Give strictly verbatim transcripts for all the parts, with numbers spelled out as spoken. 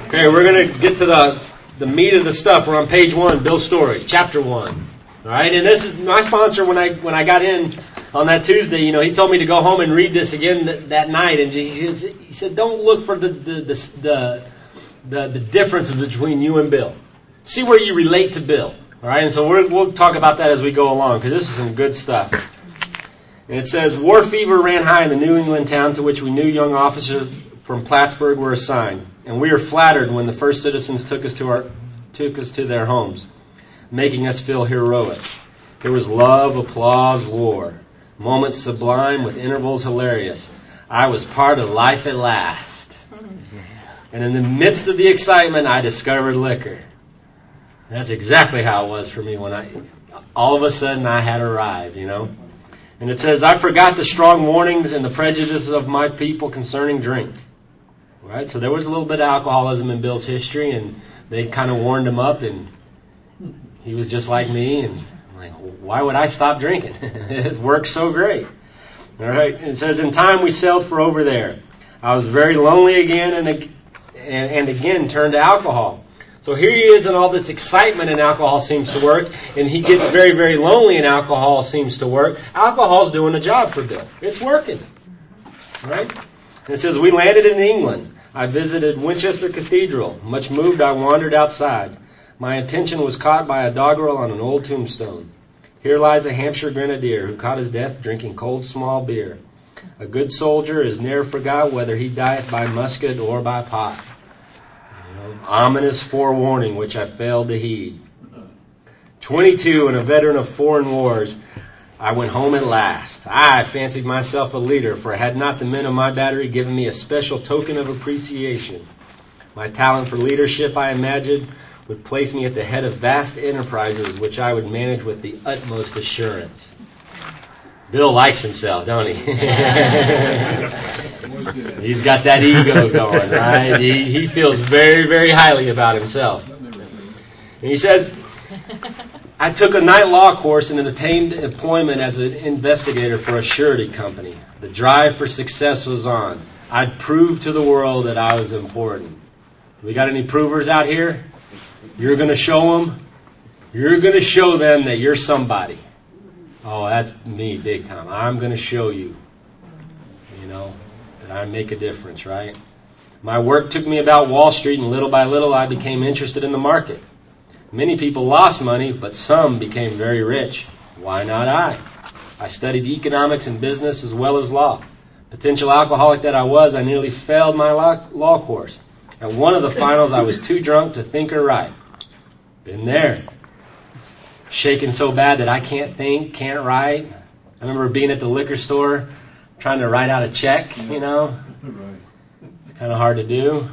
Okay, we're going to get to the, the meat of the stuff. We're on page one, Bill's story, chapter one. All right, and this is my sponsor. When I when I got in on that Tuesday, you know, he told me to go home and read this again th- that night, and he, he said, "Don't look for the the, the the the the differences between you and Bill. See where you relate to Bill." All right, and so we're, we'll talk about that as we go along because this is some good stuff. And it says, "War fever ran high in the New England town to which we new young officers from Plattsburgh were assigned, and we were flattered when the first citizens took us to our took us to their homes, making us feel heroic. There was love, applause, war, moments sublime with intervals hilarious. I was part of life at last. And in the midst of the excitement, I discovered liquor." That's exactly how it was for me when I, all of a sudden I had arrived, you know. And it says, "I forgot the strong warnings and the prejudices of my people concerning drink." Right? So there was a little bit of alcoholism in Bill's history, and they kind of warned him up, and he was just like me, and I'm like, why would I stop drinking? It works so great. All right. And it says, "In time we sailed for over there. I was very lonely again and, and, and again turned to alcohol." So here he is, and all this excitement in alcohol seems to work, and he gets very, very lonely, and alcohol seems to work. Alcohol's doing the job for Bill. It's working. All right. And it says, "We landed in England. I visited Winchester Cathedral. Much moved, I wandered outside. My attention was caught by a doggerel on an old tombstone. Here lies a Hampshire grenadier who caught his death drinking cold small beer. A good soldier is ne'er forgot whether he dieth by musket or by pot." You know, ominous forewarning which I failed to heed. Twenty-two and a veteran of foreign wars, I went home at last. I fancied myself a leader, for had not the men of my battery given me a special token of appreciation. My talent for leadership, I imagined, would place me at the head of vast enterprises which I would manage with the utmost assurance. Bill likes himself, don't he? He's got that ego going, right? He, he feels very, very highly about himself. And he says, "I took a night law course and attained employment as an investigator for a surety company. The drive for success was on. I'd prove to the world that I was important." We got any provers out here? You're going to show them. You're going to show them that you're somebody. Oh, that's me big time. I'm going to show you, you know, that I make a difference, right? My work took me about Wall Street, and little by little I became interested in the market. Many people lost money, but some became very rich. Why not I? I studied economics and business as well as law. Potential alcoholic that I was, I nearly failed my law, law course. At one of the finals, I was too drunk to think or write. Been there. Shaking so bad that I can't think, can't write. I remember being at the liquor store trying to write out a check, you know. Kind of hard to do.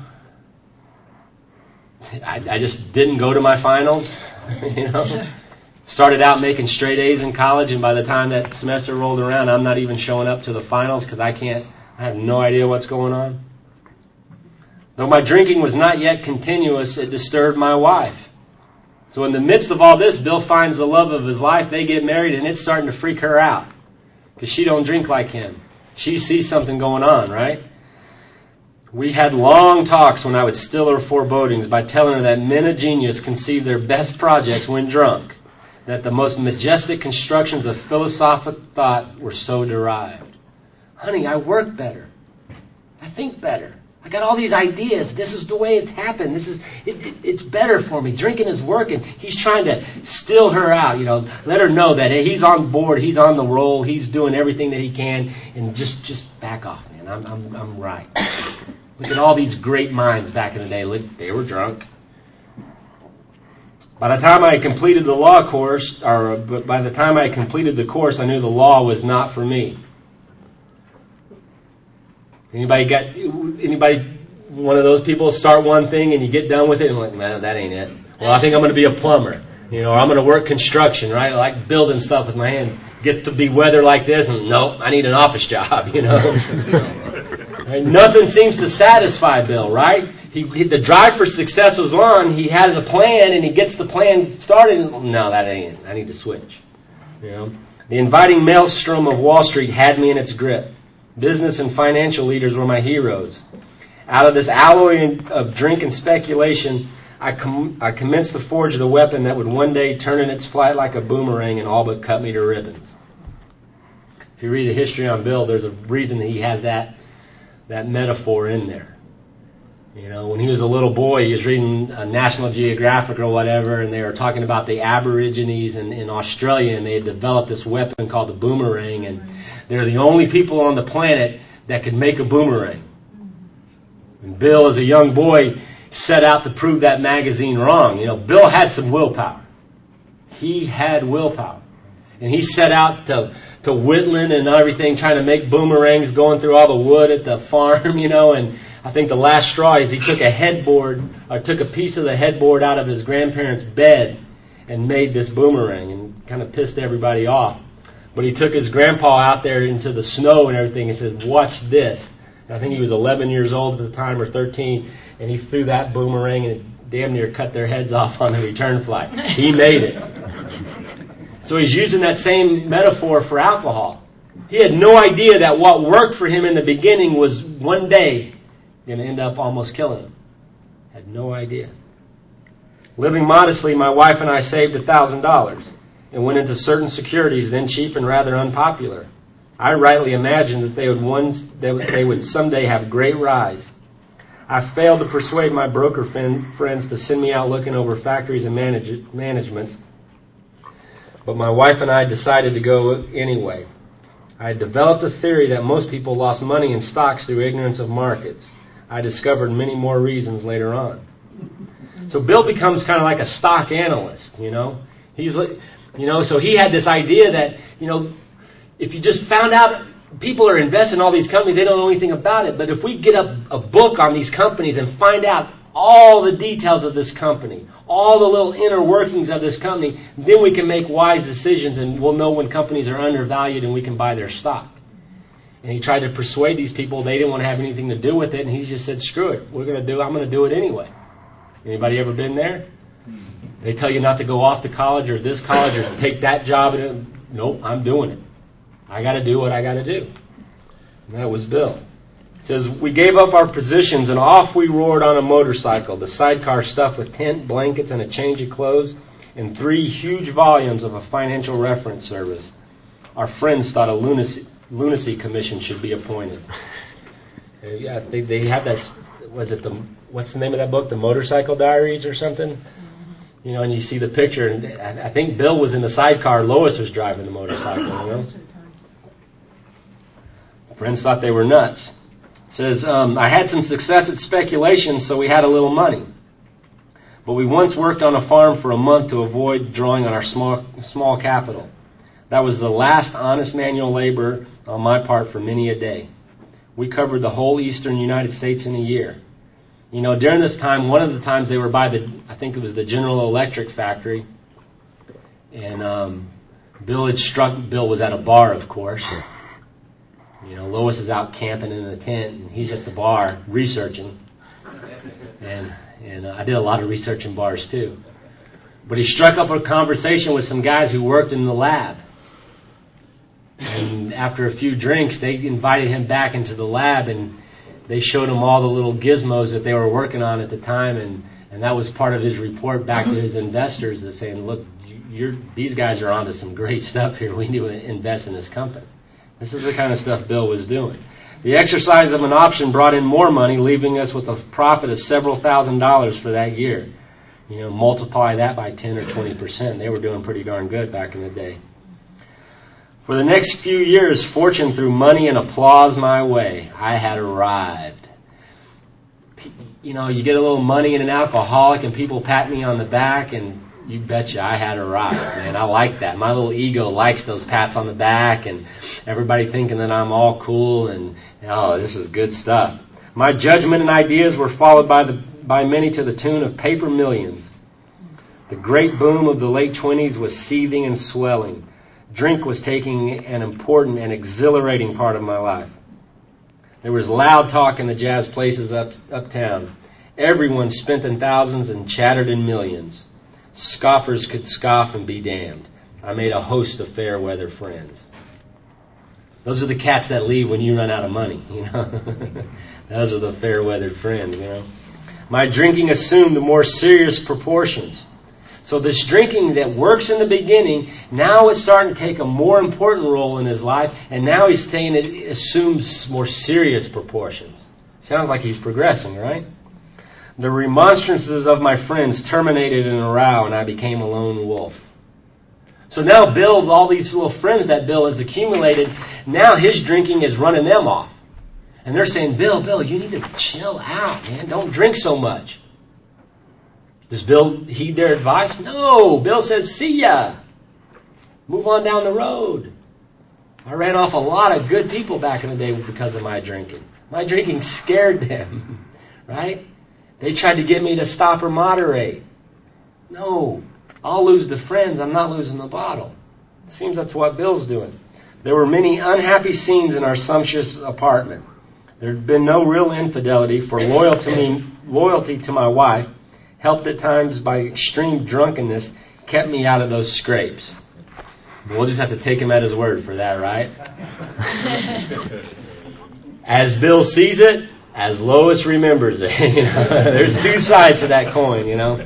I, I just didn't go to my finals, you know. Started out making straight A's in college, and by the time that semester rolled around, I'm not even showing up to the finals because I can't, I have no idea what's going on. Though my drinking was not yet continuous, it disturbed my wife. So in the midst of all this, Bill finds the love of his life. They get married, and it's starting to freak her out because she don't drink like him. She sees something going on, right? We had long talks when I would still her forebodings by telling her that men of genius conceive their best projects when drunk, that the most majestic constructions of philosophic thought were so derived. Honey, I work better. I think better. I got all these ideas. This is the way it happened. This is it, it, it's better for me. Drinking is working. He's trying to still her out, you know, let her know that hey, he's on board, he's on the roll, he's doing everything that he can, and just just back off, man. I'm I'm I'm right. Look at all these great minds back in the day. Look, they were drunk. By the time I completed the law course, or by the time I completed the course, I knew the law was not for me. Anybody got, anybody, one of those people start one thing and you get done with it and like, man, that ain't it. Well, I think I'm going to be a plumber, you know, or I'm going to work construction, right? I like building stuff with my hand. Get to be weather like this and nope, I need an office job, you know. Right? Nothing seems to satisfy Bill, right? He, he, the drive for success was on. He has a plan and he gets the plan started. No, that ain't it. I need to switch. You know, the inviting maelstrom of Wall Street had me in its grip. Business and financial leaders were my heroes. Out of this alloy of drink and speculation, I, com- I commenced to forge the weapon that would one day turn in its flight like a boomerang and all but cut me to ribbons. If you read the history on Bill, there's a reason that he has that that metaphor in there. You know, when he was a little boy, he was reading a National Geographic or whatever, and they were talking about the Aborigines in, in Australia, and they had developed this weapon called the boomerang, and they're the only people on the planet that could make a boomerang. And Bill, as a young boy, set out to prove that magazine wrong. You know, Bill had some willpower. He had willpower. And he set out to, to whittling and everything, trying to make boomerangs, going through all the wood at the farm, you know, and I think the last straw is he took a headboard, or took a piece of the headboard out of his grandparents' bed and made this boomerang and kind of pissed everybody off. But he took his grandpa out there into the snow and everything and said, watch this. And I think he was eleven years old at the time, or thirteen, and he threw that boomerang and it damn near cut their heads off on the return flight. He made it. So he's using that same metaphor for alcohol. He had no idea that what worked for him in the beginning was one day going to end up almost killing him. Had no idea. Living modestly, my wife and I saved one thousand dollars and went into certain securities, then cheap and rather unpopular. I rightly imagined that they would one, that they would someday have great rise. I failed to persuade my broker friends to send me out looking over factories and manage, managements, but my wife and I decided to go anyway. I had developed a theory that most people lost money in stocks through ignorance of markets. I discovered many more reasons later on. So Bill becomes kind of like a stock analyst, you know. He's like, you know, so he had this idea that, you know, if you just found out people are investing in all these companies, they don't know anything about it. But if we get a, a book on these companies and find out all the details of this company, all the little inner workings of this company, then we can make wise decisions and we'll know when companies are undervalued and we can buy their stock. And he tried to persuade these people they didn't want to have anything to do with it, and he just said, screw it, we're going to do, I'm going to do it anyway. Anybody ever been there? They tell you not to go off to college or this college or take that job. And nope, I'm doing it. I got to do what I got to do. And that was Bill. It says, we gave up our positions and off we roared on a motorcycle, the sidecar stuffed with tent, blankets, and a change of clothes, and three huge volumes of a financial reference service. Our friends thought a lunacy, lunacy commission should be appointed. Yeah, they, they have that, was it the, what's the name of that book, The Motorcycle Diaries or something? You know, and you see the picture, and I, I think Bill was in the sidecar, Lois was driving the motorcycle, you know. Friends thought they were nuts. It says, um, I had some success at speculation, so we had a little money. But we once worked on a farm for a month to avoid drawing on our small small capital. That was the last honest manual labor on my part for many a day. We covered the whole eastern United States in a year. You know, during this time, one of the times they were by the, I think it was the General Electric factory, and um, Bill had struck, Bill was at a bar, of course. You know, Lois is out camping in a tent, and he's at the bar researching. And and uh, I did a lot of research in bars, too. But he struck up a conversation with some guys who worked in the lab. And after a few drinks, they invited him back into the lab, and they showed him all the little gizmos that they were working on at the time. And, and that was part of his report back to his investors, that saying, look, you're, these guys are onto some great stuff here. We need to invest in this company. This is the kind of stuff Bill was doing. The exercise of an option brought in more money, leaving us with a profit of several thousand dollars for that year. You know, multiply that by ten or twenty percent. They were doing pretty darn good back in the day. For the next few years, fortune threw money and applause my way. I had arrived. You know, you get a little money and an alcoholic and people pat me on the back, and you betcha I had arrived, man. I like that. My little ego likes those pats on the back and everybody thinking that I'm all cool and, oh, this is good stuff. My judgment and ideas were followed by the by many to the tune of paper millions. The great boom of the late twenties was seething and swelling. Drink was taking an important and exhilarating part of my life. There was loud talk in the jazz places up uptown. Everyone spent in thousands and chattered in millions. Scoffers could scoff and be damned. I made a host of fair weather friends. Those are the cats that leave when you run out of money, you know. Those are the fair-weathered friends, you know. My drinking assumed more serious proportions. So this drinking that works in the beginning, now it's starting to take a more important role in his life, and now he's saying it assumes more serious proportions. Sounds like he's progressing, right? The remonstrances of my friends terminated in a row, and I became a lone wolf. So now Bill, all these little friends that Bill has accumulated, now his drinking is running them off. And they're saying, Bill, Bill, you need to chill out, man. Don't drink so much. Does Bill heed their advice? No. Bill says, see ya. Move on down the road. I ran off a lot of good people back in the day because of my drinking. My drinking scared them, right? They tried to get me to stop or moderate. No. I'll lose the friends. I'm not losing the bottle. It seems that's what Bill's doing. There were many unhappy scenes in our sumptuous apartment. There had been no real infidelity, for loyalty to me, loyalty to my wife, helped at times by extreme drunkenness, kept me out of those scrapes. We'll just have to take him at his word for that, right? As Bill sees it, as Lois remembers it. You know, there's two sides to that coin, you know.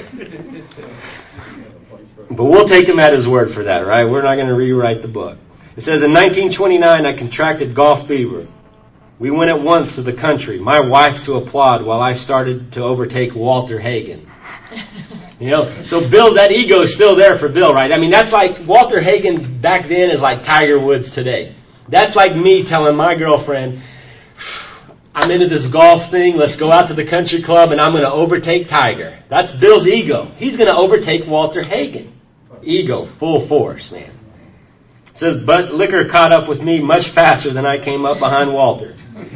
But we'll take him at his word for that, right? We're not going to rewrite the book. It says, in nineteen twenty-nine, I contracted golf fever. We went at once to the country, my wife to applaud while I started to overtake Walter Hagen. You know, so Bill, that ego is still there for Bill, right? I mean, that's like Walter Hagen back then is like Tiger Woods today. That's like me telling my girlfriend, I'm into this golf thing, let's go out to the country club and I'm going to overtake Tiger. That's Bill's ego. He's going to overtake Walter Hagen. Ego, full force, man. It says, but liquor caught up with me much faster than I came up behind Walter.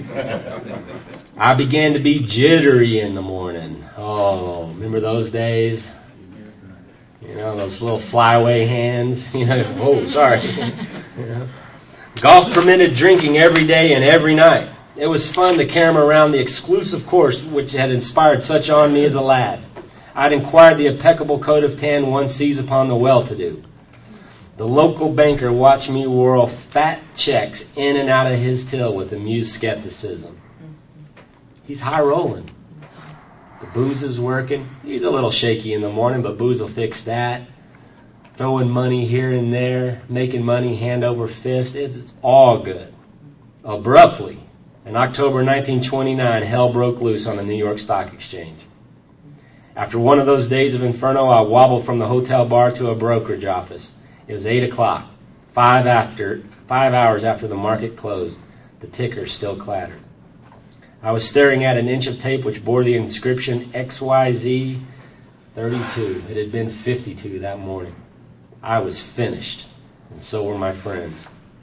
I began to be jittery in the morning. Oh, remember those days? You know, those little flyaway hands. You know, oh, sorry. You know. Golf permitted drinking every day and every night. It was fun to carry him around the exclusive course which had inspired such on me as a lad. I'd inquired the impeccable coat of tan one sees upon the well-to-do. The local banker watched me whirl fat checks in and out of his till with amused skepticism. He's high-rolling. The booze is working. He's a little shaky in the morning, but booze will fix that. Throwing money here and there, making money hand over fist. It's all good. Abruptly, in October nineteen twenty-nine, hell broke loose on the New York Stock Exchange. After one of those days of inferno, I wobbled from the hotel bar to a brokerage office. It was eight o'clock, five after, five hours after the market closed. The ticker still clattered. I was staring at an inch of tape which bore the inscription X Y Z thirty-two. It had been fifty-two that morning. I was finished, and so were my friends.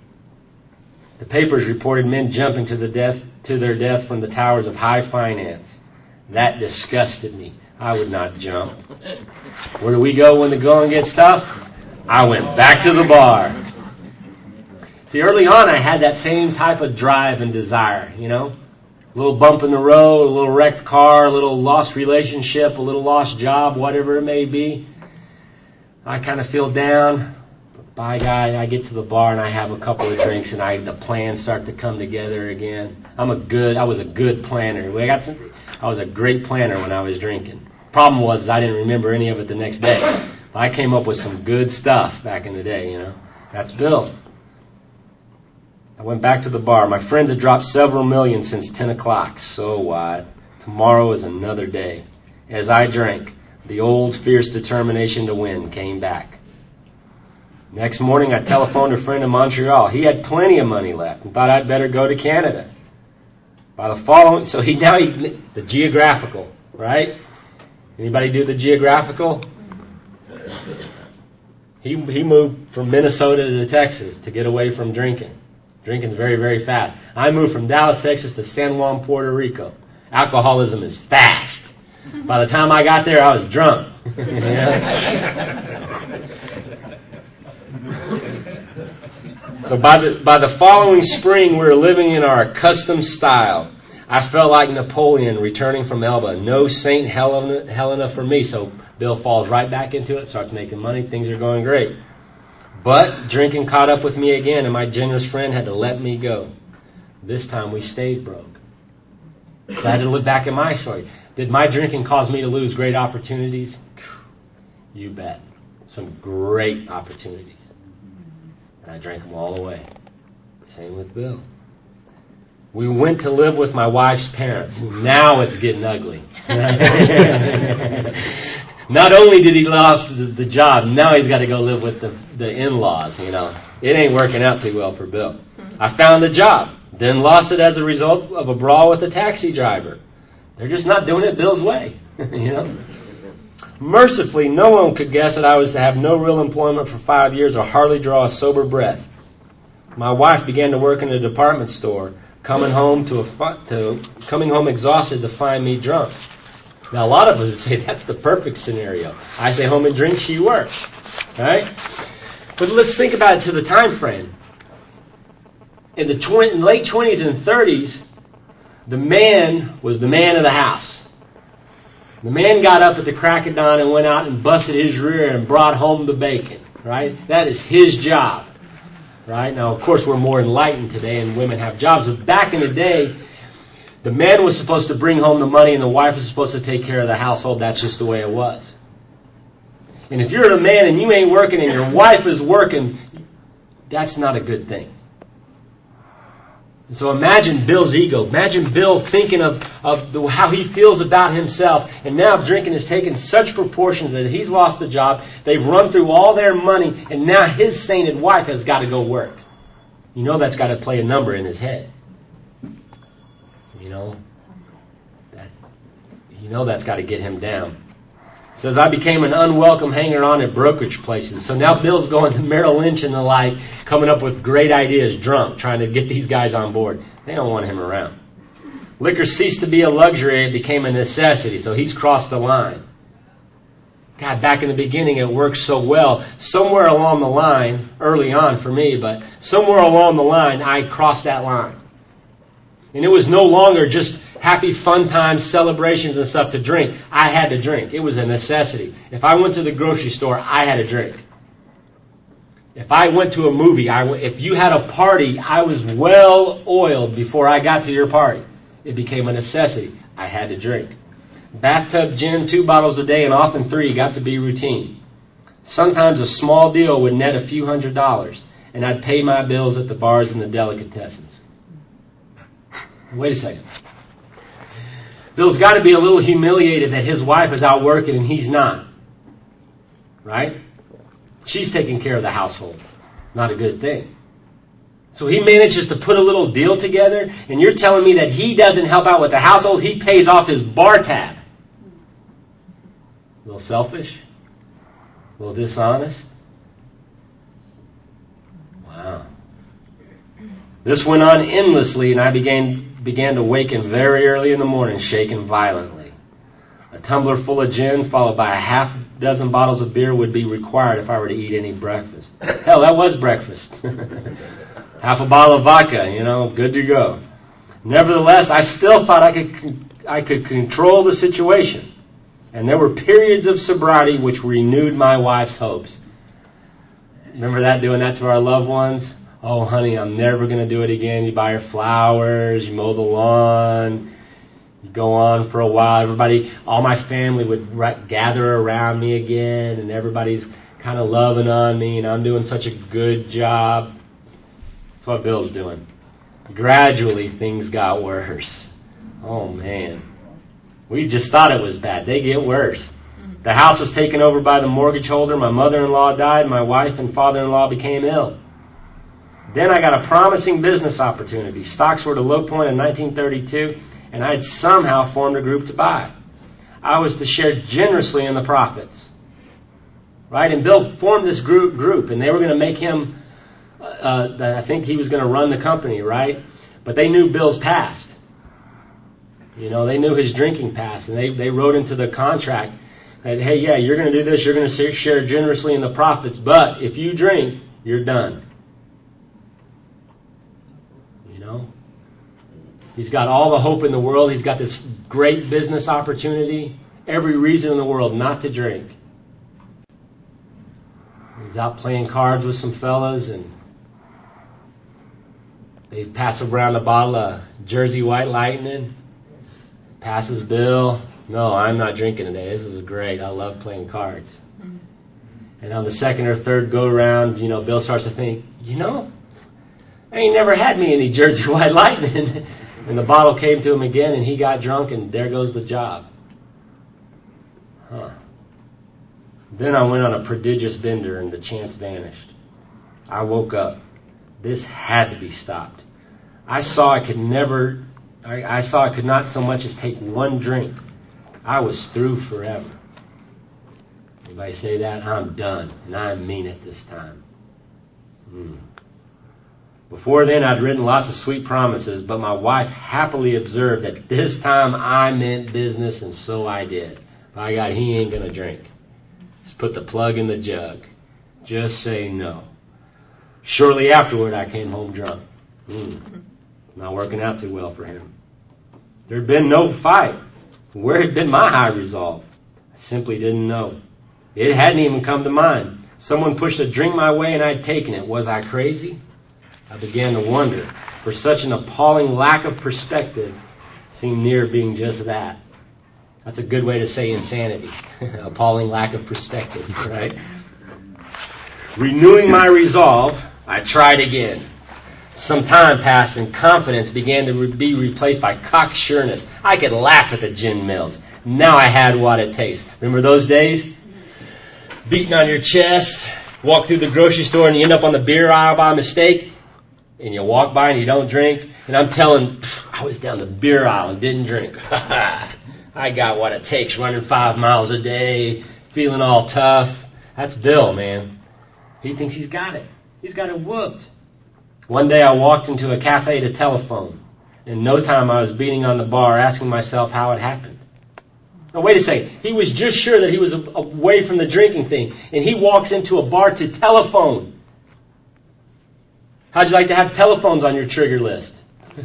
The papers reported men jumping to the death to their death from the towers of high finance. That disgusted me. I would not jump. Where do we go when the going gets tough? I went back to the bar. See, early on I had that same type of drive and desire, you know. A little bump in the road, a little wrecked car, a little lost relationship, a little lost job, whatever it may be. I kind of feel down. By God, I get to the bar and I have a couple of drinks and I the plans start to come together again. I'm a good, I was a good planner. I got some, I was a great planner when I was drinking. Problem was I didn't remember any of it the next day. I came up with some good stuff back in the day, you know. That's Bill. I went back to the bar. My friends had dropped several million since ten o'clock. So what? Tomorrow is another day. As I drank, the old fierce determination to win came back. Next morning, I telephoned a friend in Montreal. He had plenty of money left and thought I'd better go to Canada. By the following, so he now, he, the geographical, right? Anybody do the geographical? He he moved from Minnesota to Texas to get away from drinking. Drinking's very, very fast. I moved from Dallas, Texas to San Juan, Puerto Rico. Alcoholism is fast. By the time I got there, I was drunk. So by the by the following spring, we were living in our accustomed style. I felt like Napoleon returning from Elba. No Saint Helena, Helena for me. So Bill falls right back into it, starts making money. Things are going great. But drinking caught up with me again, and my generous friend had to let me go. This time we stayed broke. I had to look back at my story. Did my drinking cause me to lose great opportunities? You bet. Some great opportunities. And I drank them all away. Same with Bill. We went to live with my wife's parents. Now it's getting ugly. Not only did he lost the, the job, now he's got to go live with the, the in-laws, you know. It ain't working out too well for Bill. I found a job, then lost it as a result of a brawl with a taxi driver. They're just not doing it Bill's way, you know. Mercifully, no one could guess that I was to have no real employment for five years or hardly draw a sober breath. My wife began to work in a department store, coming home to, a, to coming home exhausted to find me drunk. Now, a lot of us say that's the perfect scenario. I stay home and drink, she works. Right? But let's think about it to the time frame. In the tw- in late twenties and thirties, the man was the man of the house. The man got up at the crack of dawn and went out and busted his rear and brought home the bacon. Right? That is his job. Right? Now, of course, we're more enlightened today and women have jobs. But back in the day, the man was supposed to bring home the money and the wife was supposed to take care of the household. That's just the way it was. And if you're a man and you ain't working and your wife is working, that's not a good thing. And so imagine Bill's ego. Imagine Bill thinking of, of the, how he feels about himself. And now drinking has taken such proportions that he's lost the job. They've run through all their money. And now his sainted wife has got to go work. You know that's got to play a number in his head. You know, that, you know that's got to get him down. It says, I became an unwelcome hanger-on at brokerage places. So now Bill's going to Merrill Lynch and the like, coming up with great ideas, drunk, trying to get these guys on board. They don't want him around. Liquor ceased to be a luxury. It became a necessity. So he's crossed the line. God, back in the beginning, it worked so well. Somewhere along the line, early on for me, but somewhere along the line, I crossed that line. And it was no longer just happy fun times, celebrations and stuff to drink. I had to drink. It was a necessity. If I went to the grocery store, I had to drink. If I went to a movie, I w- if you had a party, I was well oiled before I got to your party. It became a necessity. I had to drink. Bathtub gin, two bottles a day, and often three got to be routine. Sometimes a small deal would net a few hundred dollars, and I'd pay my bills at the bars and the delicatessens. Wait a second. Bill's got to be a little humiliated that his wife is out working and he's not. Right? She's taking care of the household. Not a good thing. So he manages to put a little deal together, and you're telling me that he doesn't help out with the household, he pays off his bar tab. A little selfish? A little dishonest? Wow. This went on endlessly, and I began began to waken very early in the morning, shaking violently. A tumbler full of gin, followed by a half dozen bottles of beer, would be required if I were to eat any breakfast. Hell, that was breakfast. Half a bottle of vodka, you know, good to go. Nevertheless, I still thought I could I could control the situation. And there were periods of sobriety which renewed my wife's hopes. Remember that, doing that to our loved ones? Oh, honey, I'm never going to do it again. You buy her flowers, you mow the lawn, you go on for a while. Everybody, all my family would right, gather around me again, and everybody's kind of loving on me, and I'm doing such a good job. That's what Bill's doing. Gradually, things got worse. Oh, man. We just thought it was bad. They get worse. The house was taken over by the mortgage holder. My mother-in-law died. My wife and father-in-law became ill. Then I got a promising business opportunity. Stocks were at a low point in nineteen thirty-two, and I had somehow formed a group to buy. I was to share generously in the profits. Right? And Bill formed this group, group and they were going to make him, uh, I think he was going to run the company, right? But they knew Bill's past. You know, they knew his drinking past, and they, they wrote into the contract that, hey, yeah, you're going to do this, you're going to share generously in the profits, but if you drink, you're done. You know? He's got all the hope in the world. He's got this great business opportunity, every reason in the world not to drink. He was out playing cards with some fellas, and they pass around a bottle of Jersey White Lightning. Passes Bill. No, I'm not drinking today. This is great. I love playing cards. And on the second or third go around, you know, Bill starts to think, you know, I ain't never had me any Jersey White Lightning. And the bottle came to him again, and he got drunk, and there goes the job. Huh. Then I went on a prodigious bender, and the chance vanished. I woke up. This had to be stopped. I saw I could never, I, I saw I could not so much as take one drink. I was through forever. Anybody say that? I'm done, and I mean it this time. Hmm. Before then, I'd written lots of sweet promises, but my wife happily observed that this time I meant business, and so I did. By God, he ain't gonna drink. Just put the plug in the jug. Just say no. Shortly afterward, I came home drunk. Mm. Not working out too well for him. There had been no fight. Where had been my high resolve? I simply didn't know. It hadn't even come to mind. Someone pushed a drink my way and I'd taken it. Was I crazy? I began to wonder, for such an appalling lack of perspective seemed near being just that. That's a good way to say insanity. Appalling lack of perspective, right? Renewing my resolve, I tried again. Some time passed and confidence began to re- be replaced by cocksureness. I could laugh at the gin mills. Now I had what it takes. Remember those days? Beating on your chest, walk through the grocery store and you end up on the beer aisle by mistake. And you walk by and you don't drink. And I'm telling, I was down the beer aisle and didn't drink. I got what it takes, running five miles a day, feeling all tough. That's Bill, man. He thinks he's got it. He's got it whooped. One day I walked into a cafe to telephone. In no time I was beating on the bar, asking myself how it happened. Now wait a second. He was just sure that he was away from the drinking thing. And he walks into a bar to telephone. How'd you like to have telephones on your trigger list?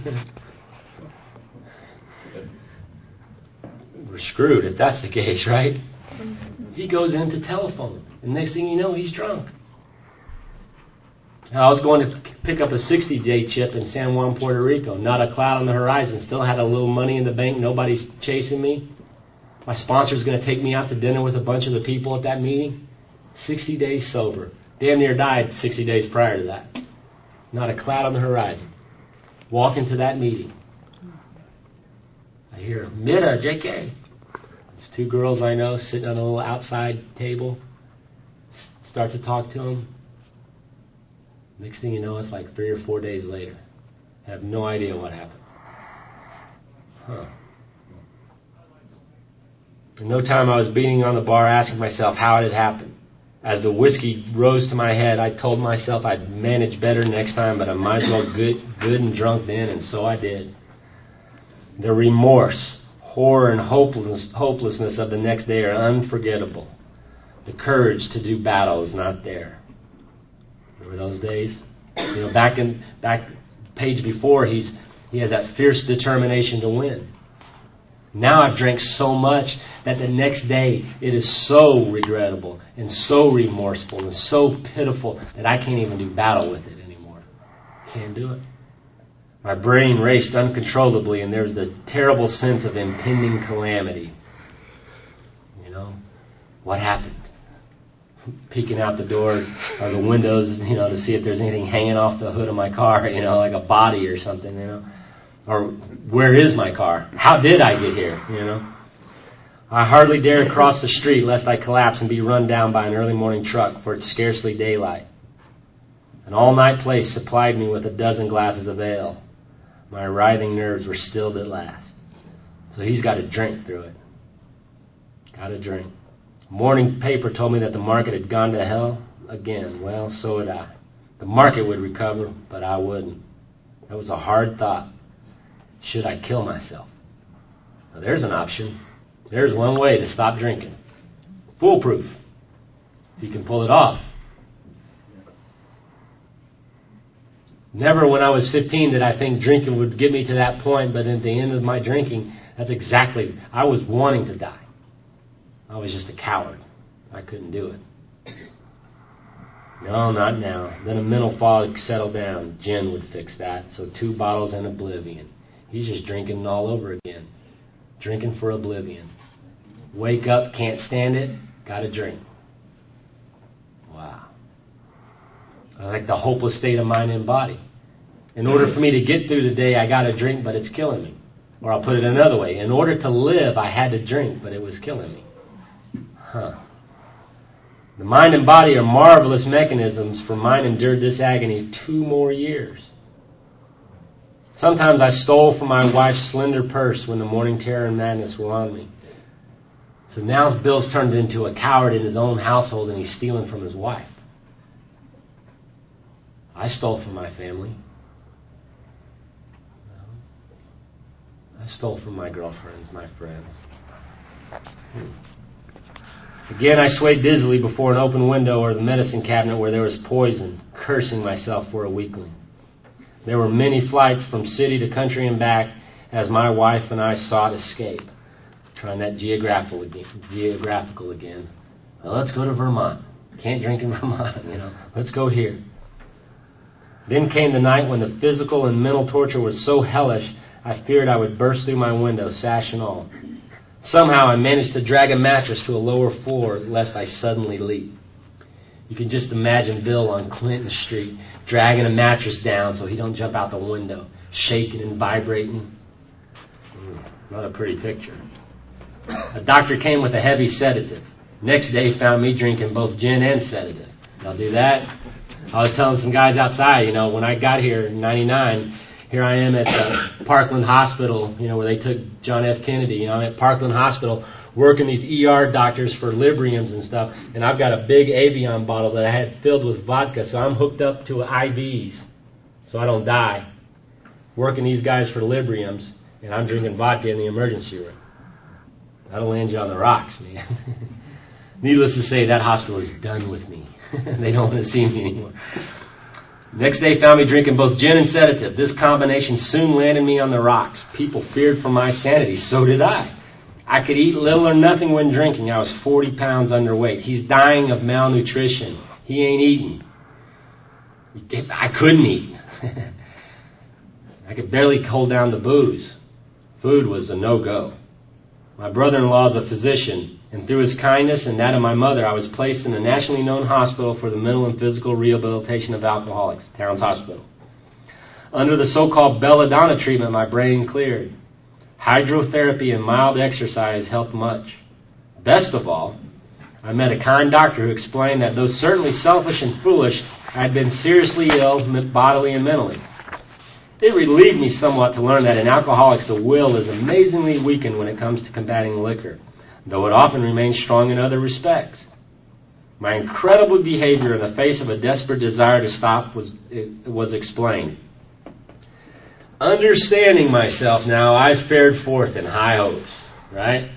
We're screwed if that's the case, right? He goes into telephone. And next thing you know, he's drunk. I was going to pick up a sixty-day chip in San Juan, Puerto Rico. Not a cloud on the horizon. Still had a little money in the bank. Nobody's chasing me. My sponsor's going to take me out to dinner with a bunch of the people at that meeting. sixty days sober. Damn near died sixty days prior to that. Not a cloud on the horizon. Walk into that meeting. I hear, Mida, J K. It's two girls I know sitting on a little outside table. Start to talk to them. Next thing you know, it's like three or four days later. I have no idea what happened. Huh. In no time I was beating on the bar asking myself how it had happened. As the whiskey rose to my head, I told myself I'd manage better next time, but I might as well good, good and drunk then, and so I did. The remorse, horror, and hopeless, hopelessness of the next day are unforgettable. The courage to do battle is not there. Remember those days? You know, back in back page before, he's he has that fierce determination to win. Now I've drank so much that the next day it is so regrettable and so remorseful and so pitiful that I can't even do battle with it anymore. Can't do it. My brain raced uncontrollably and there was the terrible sense of impending calamity. You know, what happened? Peeking out the door or the windows, you know, to see if there's anything hanging off the hood of my car, you know, like a body or something, you know. Or where is my car? How did I get here? You know, I hardly dared cross the street lest I collapse and be run down by an early morning truck, for it's scarcely daylight. An all-night place supplied me with a dozen glasses of ale. My writhing nerves were stilled at last. So he's got to drink through it. Got to drink. Morning paper told me that the market had gone to hell again. Well, so had I. The market would recover, but I wouldn't. That was a hard thought. Should I kill myself? Now, there's an option. There's one way to stop drinking. Foolproof. If you can pull it off. Never when I was fifteen did I think drinking would get me to that point, but at the end of my drinking, that's exactly, I was wanting to die. I was just a coward. I couldn't do it. No, not now. Then a mental fog settled down. Gin would fix that. So two bottles and oblivion. He's just drinking all over again. Drinking for oblivion. Wake up, can't stand it, gotta drink. Wow. I like the hopeless state of mind and body. In order for me to get through the day, I gotta drink, but it's killing me. Or I'll put it another way. In order to live, I had to drink, but it was killing me. Huh. The mind and body are marvelous mechanisms, for mine endured this agony two more years. Sometimes I stole from my wife's slender purse when the morning terror and madness were on me. So now Bill's turned into a coward in his own household and he's stealing from his wife. I stole from my family. I stole from my girlfriends, my friends. Again, I swayed dizzily before an open window or the medicine cabinet where there was poison, cursing myself for a weakling. There were many flights from city to country and back as my wife and I sought escape. Trying that geographical again. Geographical again. Well, let's go to Vermont. Can't drink in Vermont, you know. Let's go here. Then came the night when the physical and mental torture was so hellish, I feared I would burst through my window, sash and all. Somehow I managed to drag a mattress to a lower floor lest I suddenly leap. You can just imagine Bill on Clinton Street dragging a mattress down so he don't jump out the window, shaking and vibrating. Not a pretty picture. A doctor came with a heavy sedative. Next day found me drinking both gin and sedative. I'll do that. I was telling some guys outside, you know, when I got here in ninety-nine, here I am at the Parkland Hospital, you know, where they took John F. Kennedy. You know, I'm at Parkland Hospital working these E R doctors for Libriums and stuff, and I've got a big Avion bottle that I had filled with vodka, so I'm hooked up to I Vs so I don't die. Working these guys for Libriums, and I'm drinking vodka in the emergency room. That'll land you on the rocks, man. Needless to say, that hospital is done with me. They don't want to see me anymore. Next day found me drinking both gin and sedative. This combination soon landed me on the rocks. People feared for my sanity. So did I. I could eat little or nothing when drinking. I was forty pounds underweight. He's dying of malnutrition. He ain't eating. I couldn't eat. I could barely hold down the booze. Food was a no-go. My brother-in-law is a physician, and through his kindness and that of my mother, I was placed in a nationally known hospital for the mental and physical rehabilitation of alcoholics, Towns Hospital. Under the so-called belladonna treatment, my brain cleared. Hydrotherapy and mild exercise helped much. Best of all, I met a kind doctor who explained that though certainly selfish and foolish, I had been seriously ill bodily and mentally. It relieved me somewhat to learn that in alcoholics the will is amazingly weakened when it comes to combating liquor, though it often remains strong in other respects. My incredible behavior in the face of a desperate desire to stop was, it was explained. Understanding myself now, I fared forth in high hopes, right?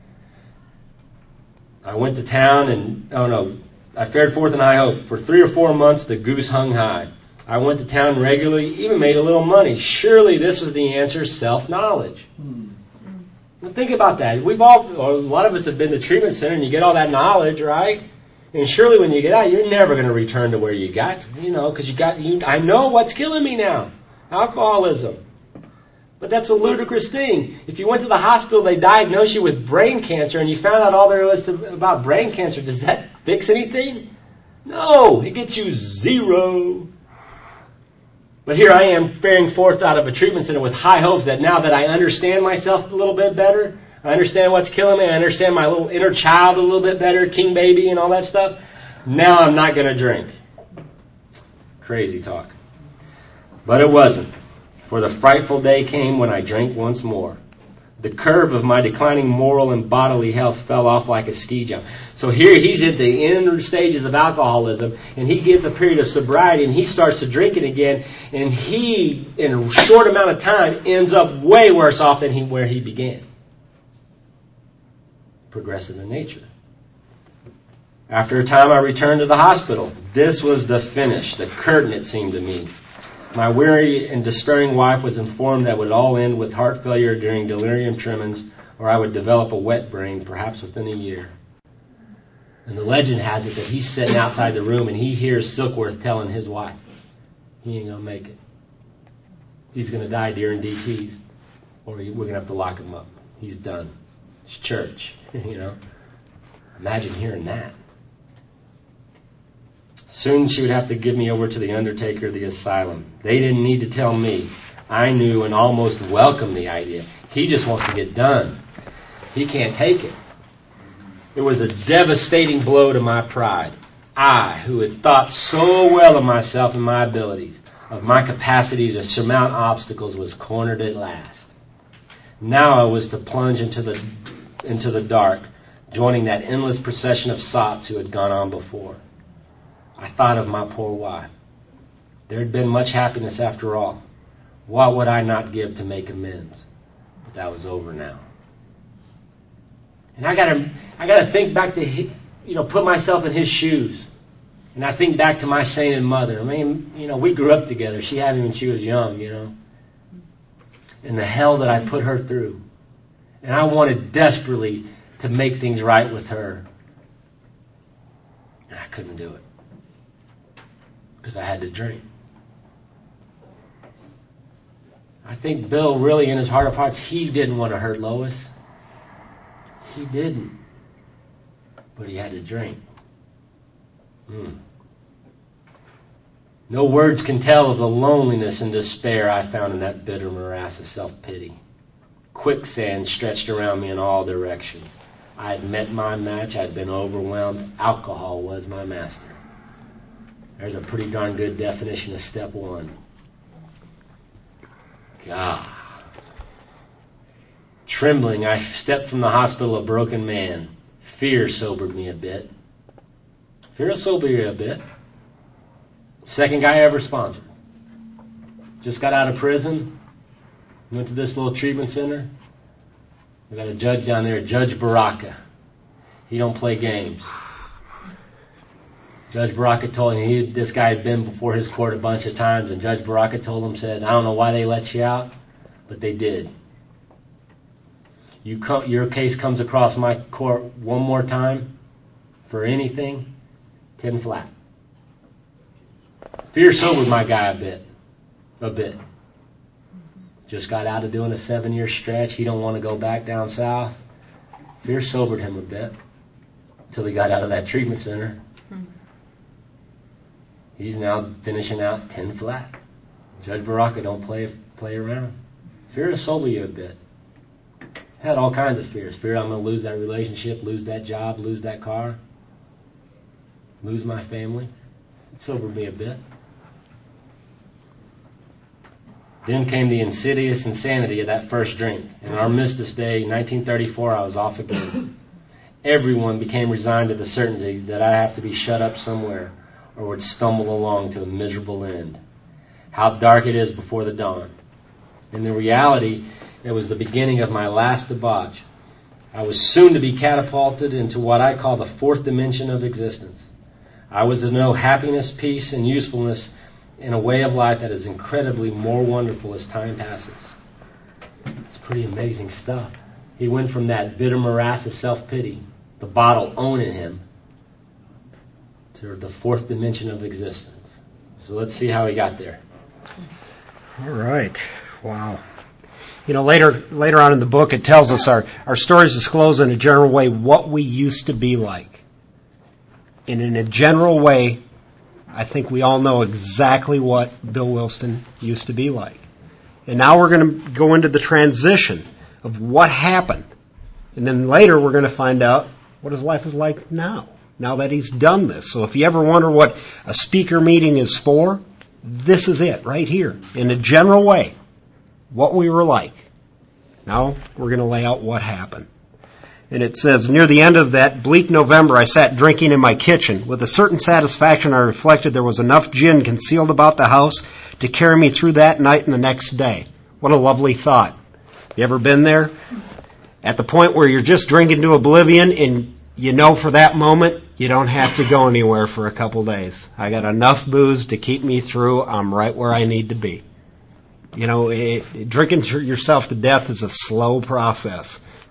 I went to town and, oh no, I fared forth in high hope. For three or four months, the goose hung high. I went to town regularly, even made a little money. Surely this was the answer, self-knowledge. Hmm. Well, think about that. We've all, or a lot of us have been to treatment center and you get all that knowledge, right? And surely when you get out, you're never going to return to where you got, you know, because you got, you, I know what's killing me now. Alcoholism. But that's a ludicrous thing. If you went to the hospital, they diagnosed you with brain cancer and you found out all there was to, about brain cancer, does that fix anything? No, it gets you zero. But here I am faring forth out of a treatment center with high hopes that now that I understand myself a little bit better, I understand what's killing me, I understand my little inner child a little bit better, king baby and all that stuff, now I'm not going to drink. Crazy talk. But it wasn't. For the frightful day came when I drank once more. The curve of my declining moral and bodily health fell off like a ski jump. So here he's at the end stages of alcoholism, and he gets a period of sobriety, and he starts to drink it again, and he, in a short amount of time, ends up way worse off than he, where he began. Progressive in nature. After a time, I returned to the hospital. This was the finish, the curtain, it seemed to me. My weary and despairing wife was informed that it would all end with heart failure during delirium tremens, or I would develop a wet brain, perhaps within a year. And the legend has it that he's sitting outside the room and he hears Silkworth telling his wife, he ain't going to make it. He's going to die during D Ts, or we're going to have to lock him up. He's done. It's church, you know. Imagine hearing that. Soon she would have to give me over to the undertaker of the asylum. They didn't need to tell me. I knew and almost welcomed the idea. He just wants to get done. He can't take it. It was a devastating blow to my pride. I, who had thought so well of myself and my abilities, of my capacity to surmount obstacles, was cornered at last. Now I was to plunge into the into the dark, joining that endless procession of sots who had gone on before. I thought of my poor wife. There had been much happiness after all. What would I not give to make amends? But that was over now. And I gotta, I gotta think back to, his, you know, put myself in his shoes. And I think back to my sainted mother. I mean, you know, we grew up together. She had me when she was young, you know. And the hell that I put her through. And I wanted desperately to make things right with her. And I couldn't do it. Because I had to drink. I think Bill really, in his heart of hearts, he didn't want to hurt Lois. He didn't. But he had to drink. Hmm. No words can tell of the loneliness and despair I found in that bitter morass of self-pity. Quicksand stretched around me in all directions. I had met my match. I had been overwhelmed. Alcohol was my master. There's a pretty darn good definition of step one. God. Trembling, I stepped from the hospital a broken man. Fear sobered me a bit. Fear will sober you a bit. Second guy I ever sponsored. Just got out of prison. Went to this little treatment center. We got a judge down there, Judge Baraka. He don't play games. Judge Baraka told him he, this guy had been before his court a bunch of times, and Judge Baraka told him, said, I don't know why they let you out, but they did. You come, your case comes across my court one more time for anything, ten flat. Fear sobered my guy a bit. A bit. Just got out of doing a seven-year stretch. He don't want to go back down south. Fear sobered him a bit until he got out of that treatment center. He's now finishing out ten flat. Judge Baraka don't play play around. Fear will sober you a bit. Had all kinds of fears. Fear I'm going to lose that relationship, lose that job, lose that car, lose my family. It sobered me a bit. Then came the insidious insanity of that first drink. And on Armistice Day, nineteen thirty-four, I was off again. Everyone became resigned to the certainty that I'd have to be shut up somewhere or would stumble along to a miserable end. How dark it is before the dawn. In the reality, it was the beginning of my last debauch. I was soon to be catapulted into what I call the fourth dimension of existence. I was to know happiness, peace, and usefulness in a way of life that is incredibly more wonderful as time passes. It's pretty amazing stuff. He went from that bitter morass of self-pity, the bottle owning him, to the fourth dimension of existence. So let's see how he got there. All right. Wow. You know, later later on in the book, it tells us our, our stories disclose in a general way what we used to be like. And in a general way, I think we all know exactly what Bill Wilston used to be like. And now we're going to go into the transition of what happened. And then later we're going to find out what his life is like now, now that he's done this. So if you ever wonder what a speaker meeting is for, this is it right here. In a general way, what we were like. Now we're going to lay out what happened. And it says, near the end of that bleak November, I sat drinking in my kitchen. With a certain satisfaction, I reflected there was enough gin concealed about the house to carry me through that night and the next day. What a lovely thought. You ever been there? At the point where you're just drinking to oblivion and you know for that moment you don't have to go anywhere for a couple days. I got enough booze to keep me through. I'm right where I need to be. You know, it, drinking yourself to death is a slow process.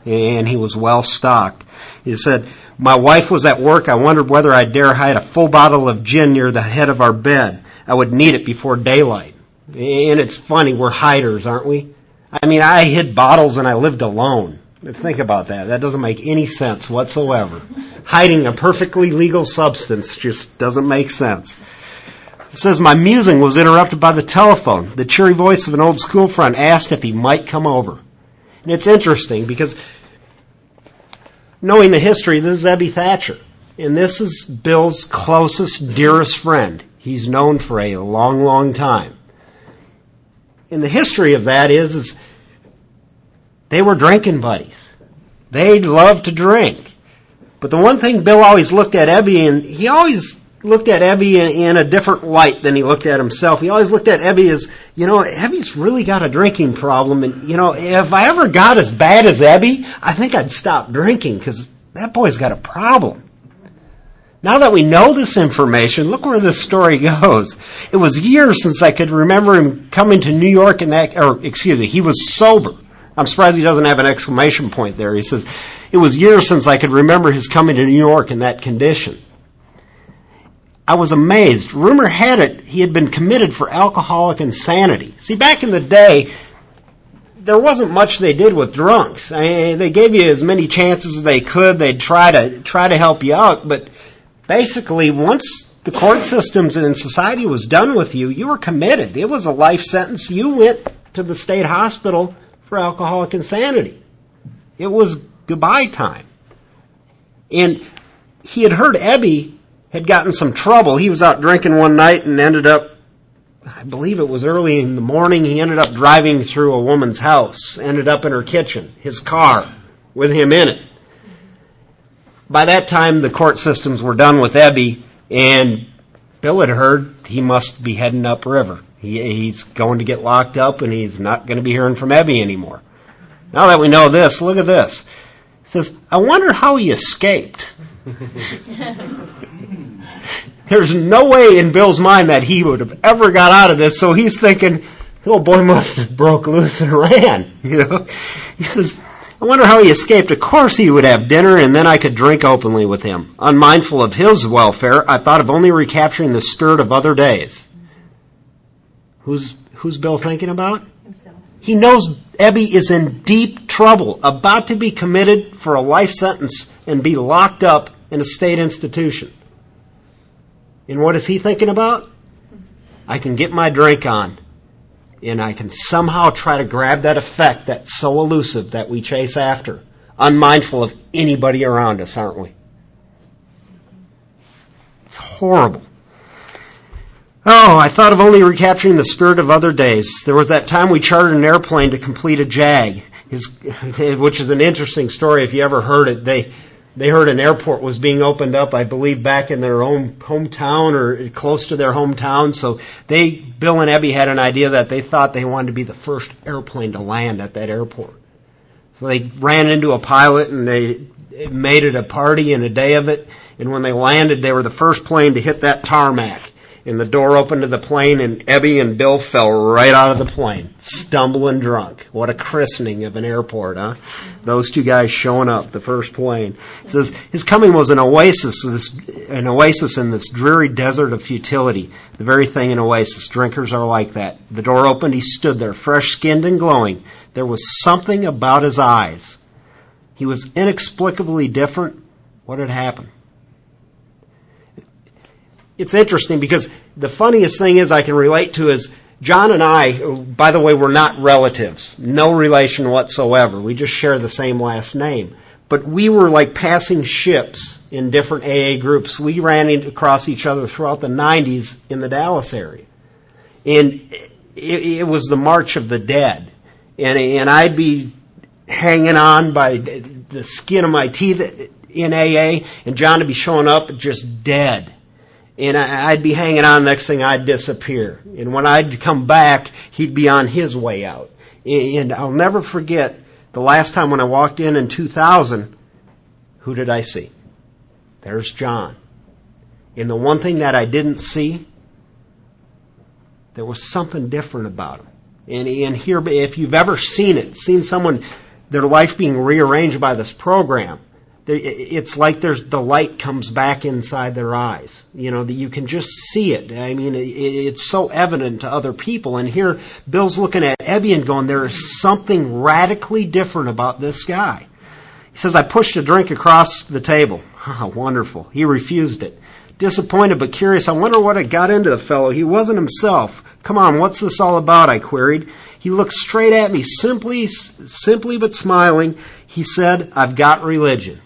and he was well stocked. He said, my wife was at work. I wondered whether I'd dare hide a full bottle of gin near the head of our bed. I would need it before daylight. And it's funny, we're hiders, aren't we? I mean, I hid bottles and I lived alone. Think about that. That doesn't make any sense whatsoever. Hiding a perfectly legal substance just doesn't make sense. It says, my musing was interrupted by the telephone. The cheery voice of an old school friend asked if he might come over. And it's interesting because knowing the history, this is Ebby Thatcher. And this is Bill's closest, dearest friend. He's known for a long, long time. And the history of that is, is they were drinking buddies. They loved to drink. But the one thing Bill always looked at Ebby, and he always looked at Ebby in, in a different light than he looked at himself. He always looked at Ebby as, you know, Ebby's really got a drinking problem. And, you know, if I ever got as bad as Ebby, I think I'd stop drinking because that boy's got a problem. Now that we know this information, look where this story goes. It was years since I could remember him coming to New York in that, or excuse me, he was sober. I'm surprised he doesn't have an exclamation point there. He says, it was years since I could remember his coming to New York in that condition. I was amazed. Rumor had it he had been committed for alcoholic insanity. See, back in the day, there wasn't much they did with drunks. I mean, they gave you as many chances as they could. They'd try to try to help you out, but basically, once the court systems and society was done with you, you were committed. It was a life sentence. You went to the state hospital for alcoholic insanity. It was goodbye time. And he had heard Ebby had gotten some trouble. He was out drinking one night and ended up, I believe it was early in the morning, he ended up driving through a woman's house, ended up in her kitchen, his car, with him in it. By that time, the court systems were done with Ebby, and Bill had heard he must be heading upriver. He, he's going to get locked up, and he's not going to be hearing from Ebby anymore. Now that we know this, look at this. It says, I wonder how he escaped. There's no way in Bill's mind that he would have ever got out of this, so he's thinking, the old boy must have broke loose and ran. You know, he says, I wonder how he escaped. Of course he would have dinner, and then I could drink openly with him. Unmindful of his welfare, I thought of only recapturing the spirit of other days. Who's who's Bill thinking about? Himself. He knows Ebby is in deep trouble, about to be committed for a life sentence and be locked up in a state institution. And what is he thinking about? I can get my drink on, and I can somehow try to grab that effect that's so elusive that we chase after, unmindful of anybody around us, aren't we? It's horrible. Oh, I thought of only recapturing the spirit of other days. There was that time we chartered an airplane to complete a JAG, his, which is an interesting story if you ever heard it. They they heard an airport was being opened up, I believe, back in their own hometown or close to their hometown. So they, Bill and Ebby had an idea that they thought they wanted to be the first airplane to land at that airport. So they ran into a pilot and they made it a party and a day of it. And when they landed, they were the first plane to hit that tarmac. And the door opened to the plane, and Ebby and Bill fell right out of the plane, stumbling drunk. What a christening of an airport, huh? Those two guys showing up, the first plane. It says, his coming was an oasis, this, an oasis in this dreary desert of futility. The very thing an oasis. Drinkers are like that. The door opened, he stood there, fresh-skinned and glowing. There was something about his eyes. He was inexplicably different. What had happened? It's interesting because the funniest thing is I can relate to is John and I, by the way, we're not relatives. No relation whatsoever. We just share the same last name. But we were like passing ships in different A A groups. We ran across each other throughout the nineties in the Dallas area. And it, it was the March of the Dead. And, and I'd be hanging on by the skin of my teeth in A A, and John would be showing up just dead. And I'd be hanging on, next thing I'd disappear. And when I'd come back, he'd be on his way out. And I'll never forget the last time when I walked in in two thousand, who did I see? There's John. And the one thing that I didn't see, there was something different about him. And, and here, if you've ever seen it, seen someone their life being rearranged by this program. It's like there's the light comes back inside their eyes. You know, that you can just see it. I mean, it's so evident to other people. And here, Bill's looking at Ebby and going, there is something radically different about this guy. He says, I pushed a drink across the table. Oh, wonderful. He refused it. Disappointed but curious, I wonder what had got into the fellow. He wasn't himself. Come on, what's this all about? I queried. He looked straight at me, simply, simply but smiling. He said, I've got religion.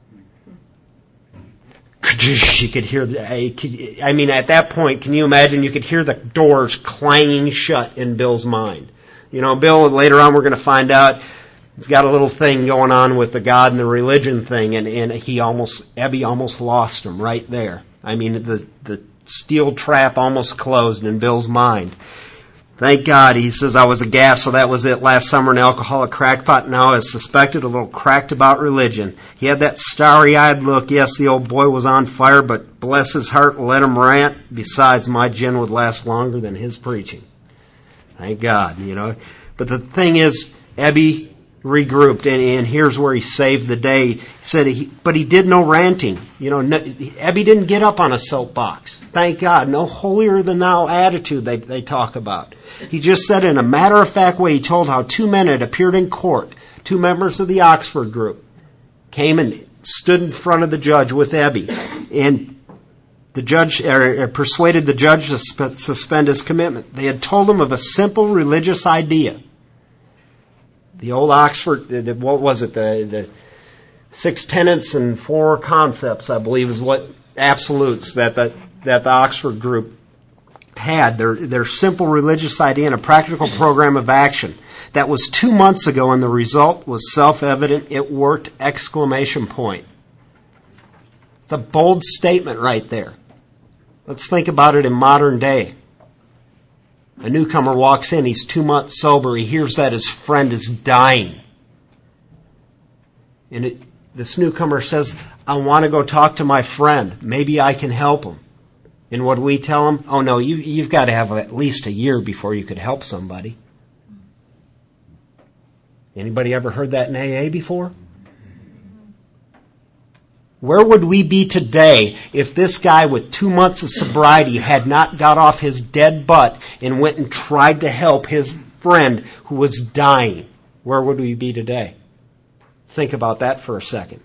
You could hear the, I mean, at that point, can you imagine? You could hear the doors clanging shut in Bill's mind. You know, Bill, later on we're going to find out, he's got a little thing going on with the God and the religion thing, and, and he almost, Ebby almost lost him right there. I mean, the, the steel trap almost closed in Bill's mind. Thank God, he says, I was aghast, so that was it. Last summer, an alcoholic crackpot, now as suspected, a little cracked about religion. He had that starry-eyed look. Yes, the old boy was on fire, but bless his heart, let him rant. Besides, my gin would last longer than his preaching. Thank God, you know. But the thing is, Ebby regrouped, and, and here's where he saved the day. He said, he, but he did no ranting. You know, no, Ebby didn't get up on a soapbox. Thank God. No holier-than-thou attitude they, they talk about. He just said in a matter-of-fact way, he told how two men had appeared in court, two members of the Oxford group, came and stood in front of the judge with Ebby, and the judge er, persuaded the judge to sp- suspend his commitment. They had told him of a simple religious idea. The old Oxford, the, what was it, the, the six tenets and four concepts, I believe, is what absolutes that the, that the Oxford group had, their, their simple religious idea and a practical program of action. That was two months ago, and the result was self-evident. It worked, exclamation point. It's a bold statement right there. Let's think about it in modern day. A newcomer walks in, he's two months sober, he hears that his friend is dying. And it, this newcomer says, I want to go talk to my friend. Maybe I can help him. And what do we tell him? Oh no, you, you've got to have at least a year before you could help somebody. Anybody ever heard that in A A before? Where would we be today if this guy with two months of sobriety had not got off his dead butt and went and tried to help his friend who was dying? Where would we be today? Think about that for a second.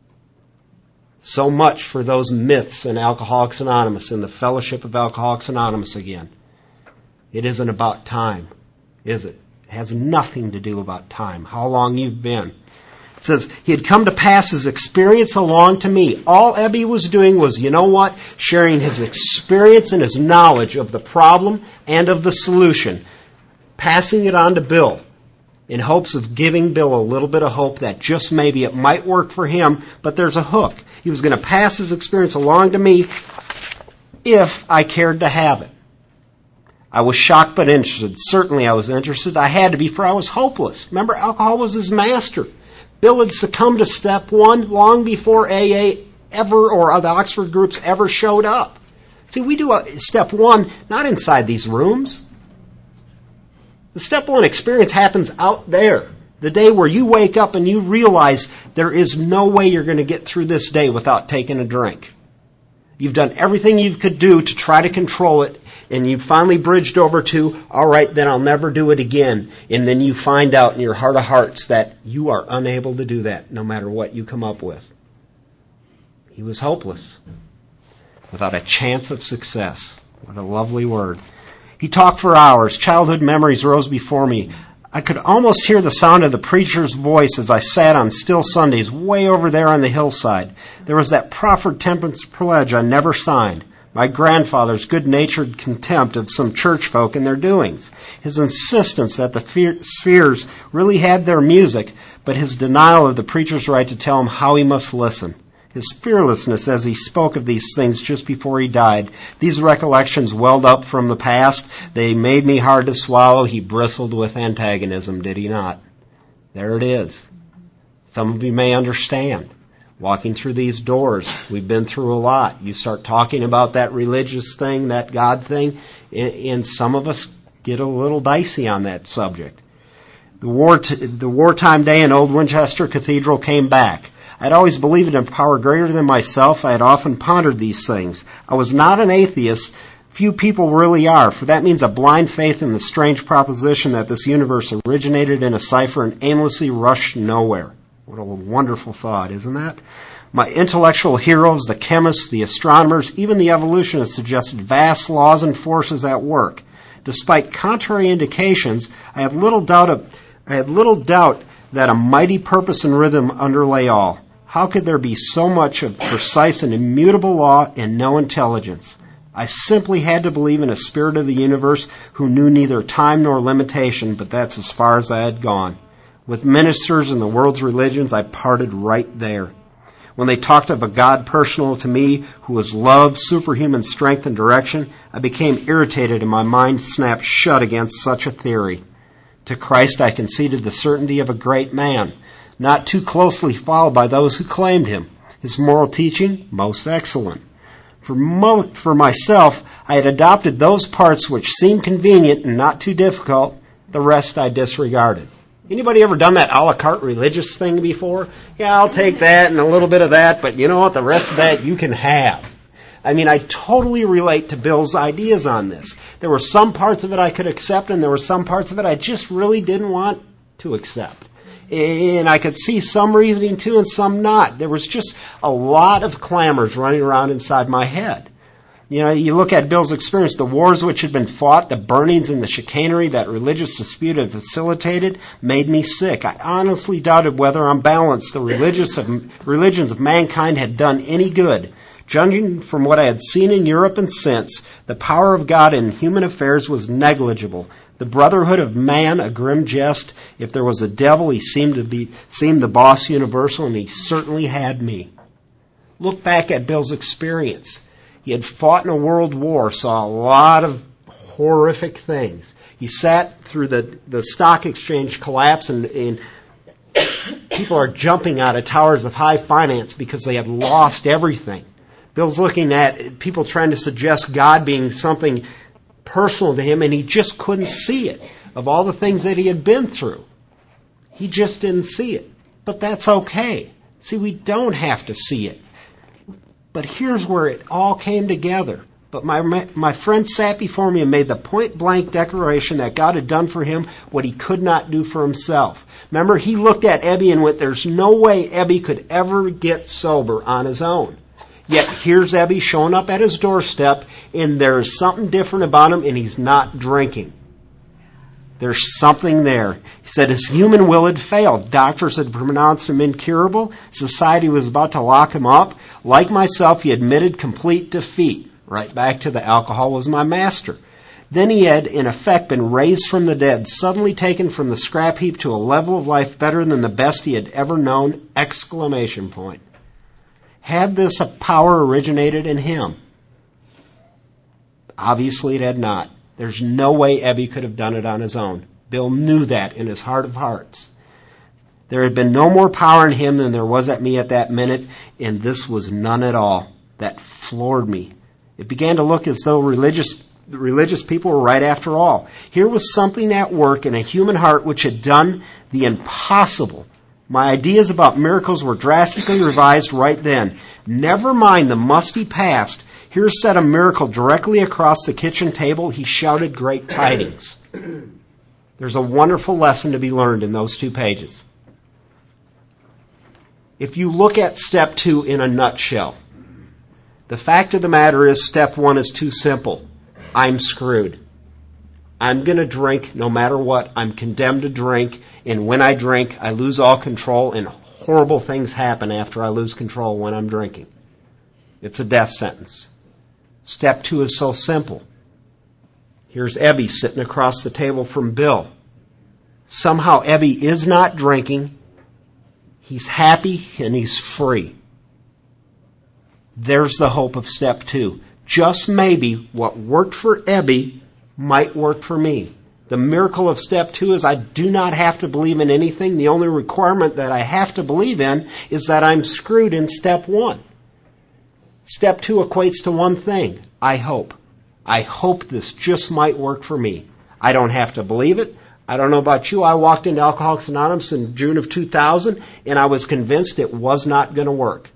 So much for those myths in Alcoholics Anonymous, in the fellowship of Alcoholics Anonymous again. It isn't about time, is it? It has nothing to do about time, how long you've been. It says, he had come to pass his experience along to me. All Ebby was doing was, you know what? Sharing his experience and his knowledge of the problem and of the solution. Passing it on to Bill in hopes of giving Bill a little bit of hope that just maybe it might work for him, but there's a hook. He was going to pass his experience along to me if I cared to have it. I was shocked but interested. Certainly I was interested. I had to be, for I was hopeless. Remember, alcohol was his master. Bill had succumbed to step one long before A A ever, or the Oxford groups ever showed up. See, we do a, step one not inside these rooms. The step one experience happens out there. The day where you wake up and you realize there is no way you're going to get through this day without taking a drink. You've done everything you could do to try to control it, and you finally bridged over to, all right, then I'll never do it again. And then you find out in your heart of hearts that you are unable to do that no matter what you come up with. He was hopeless, without a chance of success. What a lovely word. He talked for hours. Childhood memories rose before me. I could almost hear the sound of the preacher's voice as I sat on still Sundays way over there on the hillside. There was that proffered temperance pledge I never signed. My grandfather's good-natured contempt of some church folk and their doings. His insistence that the spheres really had their music, but his denial of the preacher's right to tell him how he must listen. His fearlessness as he spoke of these things just before he died. These recollections welled up from the past. They made me hard to swallow. He bristled with antagonism, did he not? There it is. Some of you may understand. Walking through these doors, we've been through a lot. You start talking about that religious thing, that God thing, and some of us get a little dicey on that subject. The war, t- the wartime day in Old Winchester Cathedral came back. I'd always believed in a power greater than myself. I had often pondered these things. I was not an atheist. Few people really are, for that means a blind faith in the strange proposition that this universe originated in a cipher and aimlessly rushed nowhere. What a wonderful thought, isn't that? My intellectual heroes, the chemists, the astronomers, even the evolutionists suggested vast laws and forces at work. Despite contrary indications, I had little doubt of, I had little doubt that a mighty purpose and rhythm underlay all. How could there be so much of precise and immutable law and no intelligence? I simply had to believe in a spirit of the universe who knew neither time nor limitation, but that's as far as I had gone. With ministers and the world's religions, I parted right there. When they talked of a God personal to me who was love, superhuman strength, and direction, I became irritated and my mind snapped shut against such a theory. To Christ I conceded the certainty of a great man, not too closely followed by those who claimed him. His moral teaching, most excellent. For, mo- for myself, I had adopted those parts which seemed convenient and not too difficult. The rest I disregarded. Anybody ever done that a la carte religious thing before? Yeah, I'll take that and a little bit of that, but you know what? The rest of that you can have. I mean, I totally relate to Bill's ideas on this. There were some parts of it I could accept, and there were some parts of it I just really didn't want to accept. And I could see some reasoning to and some not. There was just a lot of clamors running around inside my head. You know, you look at Bill's experience, the wars which had been fought, the burnings and the chicanery that religious dispute had facilitated made me sick. I honestly doubted whether on balance the religious of, religions of mankind had done any good. Judging from what I had seen in Europe and since, the power of God in human affairs was negligible. The brotherhood of man, a grim jest. If there was a devil, he seemed to be seemed the boss universal, and he certainly had me. Look back at Bill's experience. He had fought in a world war, saw a lot of horrific things. He sat through the, the stock exchange collapse, and, and people are jumping out of towers of high finance because they had lost everything. Bill's looking at people trying to suggest God being something personal to him, and he just couldn't see it. Of all the things that he had been through, he just didn't see it. But that's okay. See, we don't have to see it. But here's where it all came together. But my my friend sat before me and made the point-blank declaration that God had done for him what he could not do for himself. Remember, he looked at Ebby and went, there's no way Ebby could ever get sober on his own. Yet here's Ebby showing up at his doorstep, and there's something different about him, and he's not drinking. There's something there. He said his human will had failed. Doctors had pronounced him incurable. Society was about to lock him up. Like myself, he admitted complete defeat. Right back to the alcohol was my master. Then he had, in effect, been raised from the dead, suddenly taken from the scrap heap to a level of life better than the best he had ever known! Exclamation point. Had this power originated in him? Obviously it had not. There's no way Ebby could have done it on his own. Bill knew that in his heart of hearts. There had been no more power in him than there was at me at that minute, and this was none at all. That floored me. It began to look as though religious religious people were right after all. Here was something at work in a human heart which had done the impossible. My ideas about miracles were drastically revised right then. Never mind the musty past. Here sat a miracle directly across the kitchen table. He shouted great tidings. There's a wonderful lesson to be learned in those two pages. If you look at step two in a nutshell, the fact of the matter is step one is too simple. I'm screwed. I'm going to drink no matter what. I'm condemned to drink. And when I drink, I lose all control, and horrible things happen after I lose control when I'm drinking. It's a death sentence. Step two is so simple. Here's Ebby sitting across the table from Bill. Somehow Ebby is not drinking. He's happy and he's free. There's the hope of step two. Just maybe what worked for Ebby might work for me. The miracle of step two is I do not have to believe in anything. The only requirement that I have to believe in is that I'm screwed in step one. Step two equates to one thing. I hope. I hope this just might work for me. I don't have to believe it. I don't know about you. I walked into Alcoholics Anonymous in June of two thousand, and I was convinced it was not going to work.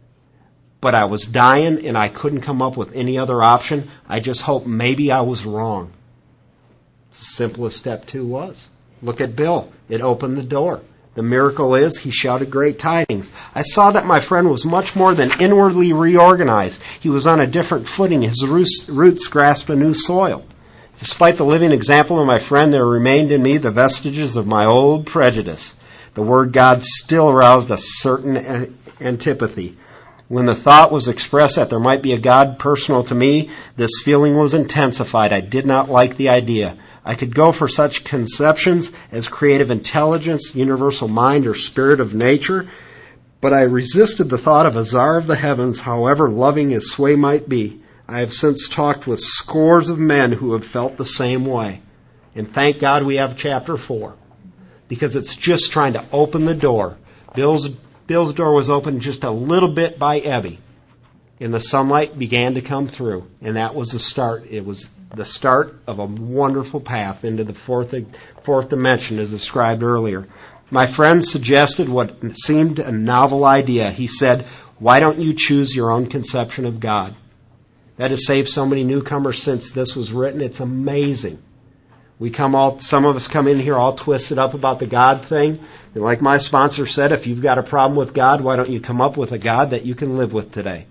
But I was dying, and I couldn't come up with any other option. I just hoped maybe I was wrong. It's as simple as step two was. Look at Bill. It opened the door. The miracle is he shouted great tidings. I saw that my friend was much more than inwardly reorganized. He was on a different footing. His roots, roots grasped a new soil. Despite the living example of my friend, there remained in me the vestiges of my old prejudice. The word God still aroused a certain antipathy. When the thought was expressed that there might be a God personal to me, this feeling was intensified. I did not like the idea. I could go for such conceptions as creative intelligence, universal mind, or spirit of nature, but I resisted the thought of a czar of the heavens, however loving his sway might be. I have since talked with scores of men who have felt the same way. And thank God we have chapter four, because it's just trying to open the door. Bill's, Bill's door was opened just a little bit by Ebby, and the sunlight began to come through, and that was the start. It was the start of a wonderful path into the fourth, fourth dimension as described earlier. My friend suggested what seemed a novel idea. He said, why don't you choose your own conception of God? That has saved so many newcomers since this was written. It's amazing. We come all, some of us come in here all twisted up about the God thing. And like my sponsor said, if you've got a problem with God, why don't you come up with a God that you can live with today?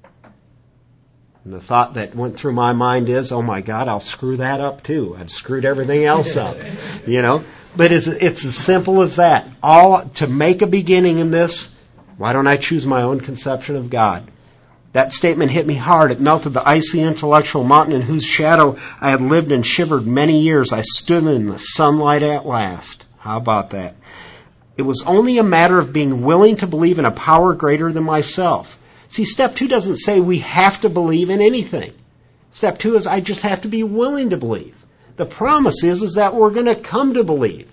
And the thought that went through my mind is, oh my God, I'll screw that up too. I've screwed everything else up, you know. But it's, it's as simple as that. All to make a beginning in this, why don't I choose my own conception of God? That statement hit me hard. It melted the icy intellectual mountain in whose shadow I had lived and shivered many years. I stood in the sunlight at last. How about that? It was only a matter of being willing to believe in a power greater than myself. See, step two doesn't say we have to believe in anything. Step two is I just have to be willing to believe. The promise is, is that we're going to come to believe.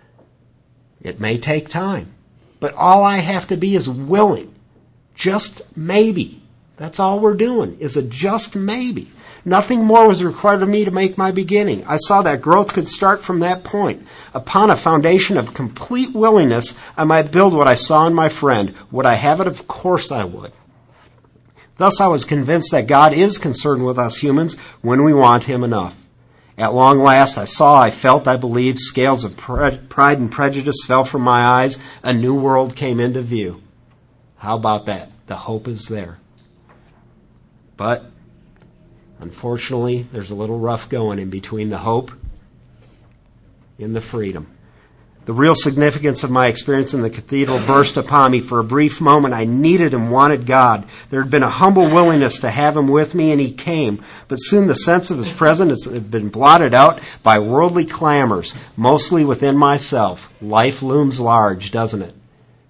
It may take time, but all I have to be is willing. Just maybe. That's all we're doing, is a just maybe. Nothing more was required of me to make my beginning. I saw that growth could start from that point. Upon a foundation of complete willingness, I might build what I saw in my friend. Would I have it? Of course I would. Thus I was convinced that God is concerned with us humans when we want Him enough. At long last I saw, I felt, I believed, scales of pride and prejudice fell from my eyes. A new world came into view. How about that? The hope is there. But, unfortunately, there's a little rough going in between the hope and the freedom. The real significance of my experience in the cathedral burst upon me. For a brief moment, I needed and wanted God. There had been a humble willingness to have Him with me, and He came. But soon the sense of His presence had been blotted out by worldly clamors, mostly within myself. Life looms large, doesn't it?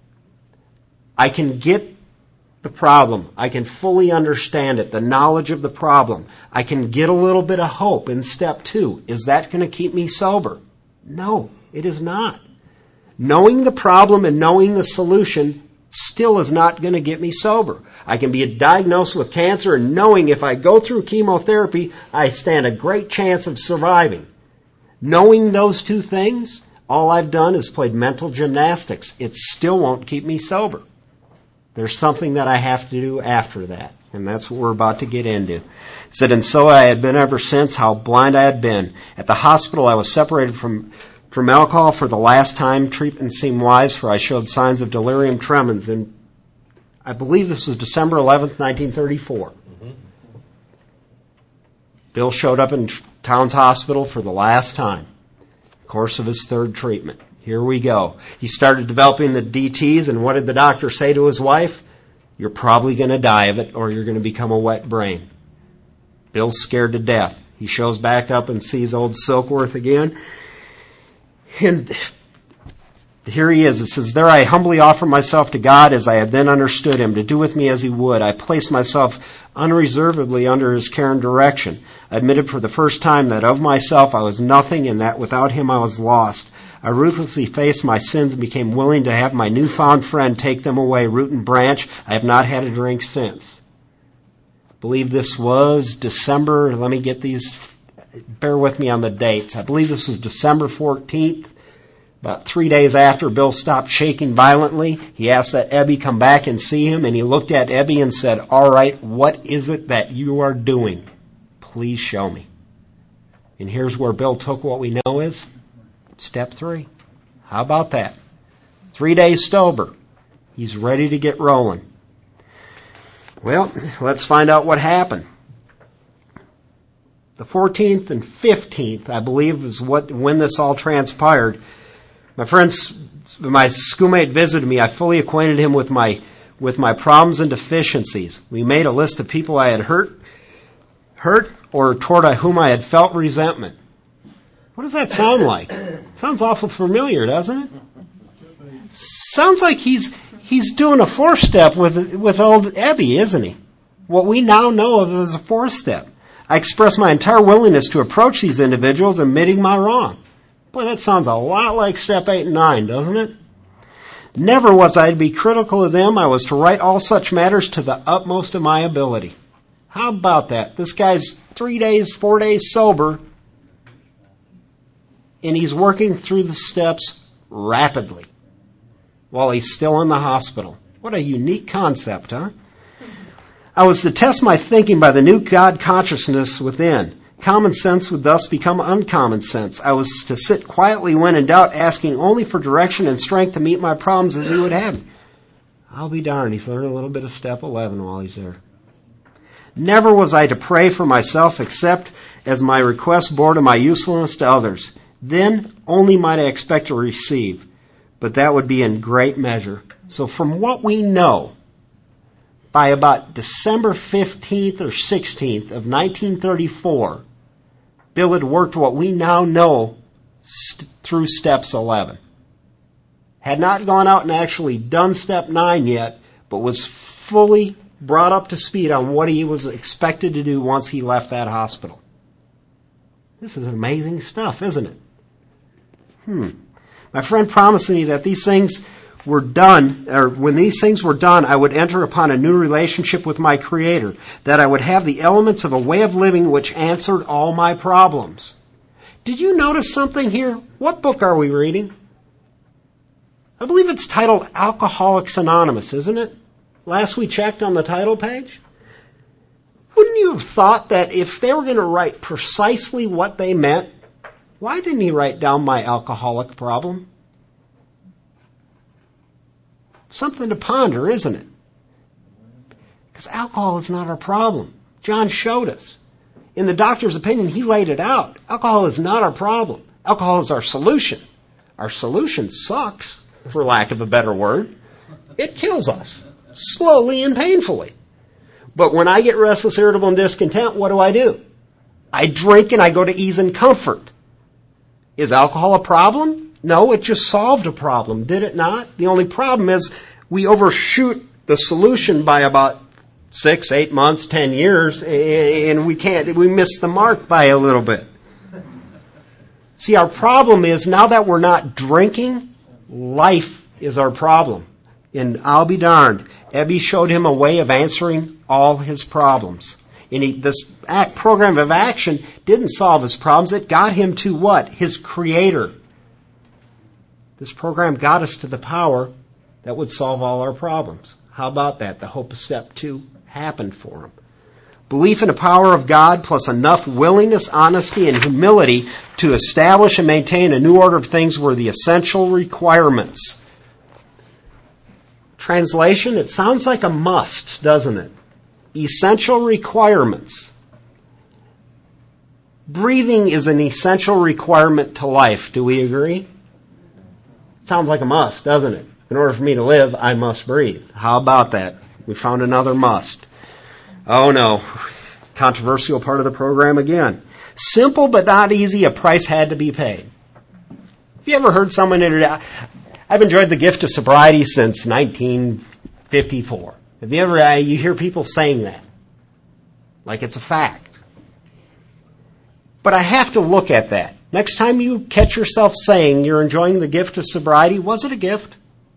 I can get the problem. I can fully understand it, the knowledge of the problem. I can get a little bit of hope in step two. Is that going to keep me sober? No, it is not. Knowing the problem and knowing the solution still is not going to get me sober. I can be diagnosed with cancer and knowing if I go through chemotherapy, I stand a great chance of surviving. Knowing those two things, all I've done is played mental gymnastics. It still won't keep me sober. There's something that I have to do after that, and that's what we're about to get into. It said, and so I had been ever since, how blind I had been. At the hospital, I was separated from from alcohol for the last time. Treatment seemed wise, for I showed signs of delirium tremens. And I believe this was December eleventh, nineteen thirty-four. Mm-hmm. Bill showed up in Towns Hospital for the last time, course of his third treatment. Here we go. He started developing the D Ts, and what did the doctor say to his wife? You're probably going to die of it, or you're going to become a wet brain. Bill's scared to death. He shows back up and sees old Silkworth again. And here he is. It says, there I humbly offer myself to God as I had then understood Him, to do with me as He would. I placed myself unreservedly under His care and direction. I admitted for the first time that of myself I was nothing, and that without Him I was lost. I ruthlessly faced my sins and became willing to have my newfound friend take them away, root and branch. I have not had a drink since. I believe this was December, let me get these bear with me on the dates. I believe this was December fourteenth. About three days after Bill stopped shaking violently, he asked that Ebby come back and see him, and he looked at Ebby and said, all right, what is it that you are doing? Please show me. And here's where Bill took what we know is step three. How about that? Three days sober. He's ready to get rolling. Well, let's find out what happened. The fourteenth and fifteenth, I believe, is what when this all transpired. My friends, my schoolmate visited me. I fully acquainted him with my with my problems and deficiencies. We made a list of people I had hurt, hurt, or toward whom I had felt resentment. What does that sound like? Sounds awful familiar, doesn't it? Sounds like he's he's doing a fourth step with with old Ebby, isn't he? What we now know of as a fourth step. I expressed my entire willingness to approach these individuals, admitting my wrong. Boy, that sounds a lot like step eight and nine, doesn't it? Never was I to be critical of them. I was to write all such matters to the utmost of my ability. How about that? This guy's three days, four days sober, and he's working through the steps rapidly while he's still in the hospital. What a unique concept, huh? I was to test my thinking by the new God consciousness within. Common sense would thus become uncommon sense. I was to sit quietly when in doubt, asking only for direction and strength to meet my problems as he would have me. I'll be darned, he's learning a little bit of step eleven while he's there. Never was I to pray for myself except as my request bore to my usefulness to others. Then only might I expect to receive, but that would be in great measure. So from what we know, by about December fifteenth or sixteenth of nineteen thirty-four, Bill had worked what we now know st- through steps eleven. Had not gone out and actually done step nine yet, but was fully brought up to speed on what he was expected to do once he left that hospital. This is amazing stuff, isn't it? Hmm. My friend promised me that these things were done, or when these things were done, I would enter upon a new relationship with my Creator, that I would have the elements of a way of living which answered all my problems. Did you notice something here? What book are we reading? I believe it's titled Alcoholics Anonymous, isn't it? Last we checked on the title page. Wouldn't you have thought that if they were going to write precisely what they meant, why didn't he write down my alcoholic problem? Something to ponder, isn't it? Because alcohol is not our problem. John showed us. In the doctor's opinion, he laid it out. Alcohol is not our problem. Alcohol is our solution. Our solution sucks, for lack of a better word. It kills us, slowly and painfully. But when I get restless, irritable, and discontent, what do I do? I drink and I go to ease and comfort. Is alcohol a problem? No, it just solved a problem, did it not? The only problem is we overshoot the solution by about six, eight months, ten years, and we can't, we miss the mark by a little bit. See, our problem is now that we're not drinking, life is our problem. And I'll be darned, Ebby showed him a way of answering all his problems. And he, this act, program of action didn't solve his problems. It got him to what? His Creator. This program got us to the power that would solve all our problems. How about that? The hope of step two happened for him. Belief in the power of God plus enough willingness, honesty, and humility to establish and maintain a new order of things were the essential requirements. Translation, it sounds like a must, doesn't it? Essential requirements. Breathing is an essential requirement to life. Do we agree? Sounds like a must, doesn't it? In order for me to live, I must breathe. How about that? We found another must. Oh no. Controversial part of the program again. Simple but not easy, a price had to be paid. Have you ever heard someone introduce... I've enjoyed the gift of sobriety since nineteen fifty-four. Have you ever... You hear people saying that. Like it's a fact. But I have to look at that. Next time you catch yourself saying you're enjoying the gift of sobriety, was it a gift?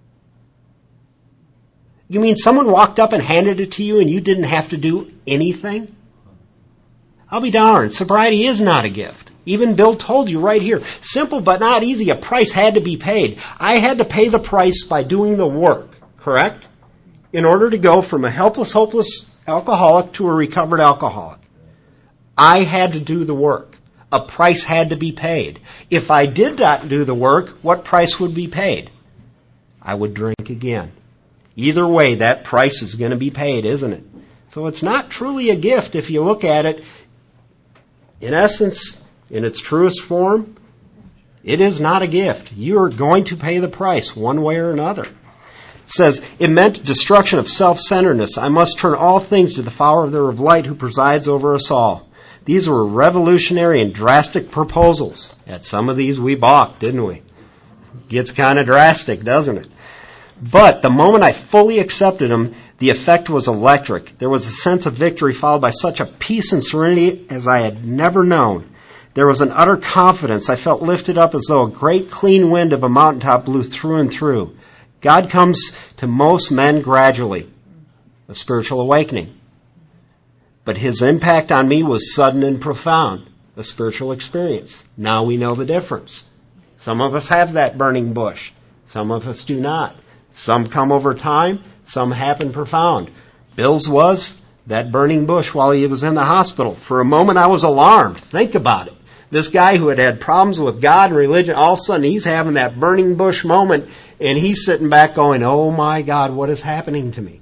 You mean someone walked up and handed it to you and you didn't have to do anything? I'll be darned. Sobriety is not a gift. Even Bill told you right here. Simple but not easy. A price had to be paid. I had to pay the price by doing the work, correct? In order to go from a helpless, hopeless alcoholic to a recovered alcoholic. I had to do the work. A price had to be paid. If I did not do the work, what price would be paid? I would drink again. Either way, that price is going to be paid, isn't it? So it's not truly a gift if you look at it. In essence, in its truest form, it is not a gift. You are going to pay the price one way or another. It says, it meant destruction of self-centeredness. I must turn all things to the Father of light who presides over us all. These were revolutionary and drastic proposals. At some of these we balked, didn't we? Gets kind of drastic, doesn't it? But the moment I fully accepted them, the effect was electric. There was a sense of victory followed by such a peace and serenity as I had never known. There was an utter confidence. I felt lifted up as though a great clean wind of a mountaintop blew through and through. God comes to most men gradually, a spiritual awakening. But his impact on me was sudden and profound, a spiritual experience. Now we know the difference. Some of us have that burning bush. Some of us do not. Some come over time. Some happen profound. Bill's was that burning bush while he was in the hospital. For a moment I was alarmed. Think about it. This guy who had had problems with God and religion, all of a sudden he's having that burning bush moment and he's sitting back going, oh my God, what is happening to me?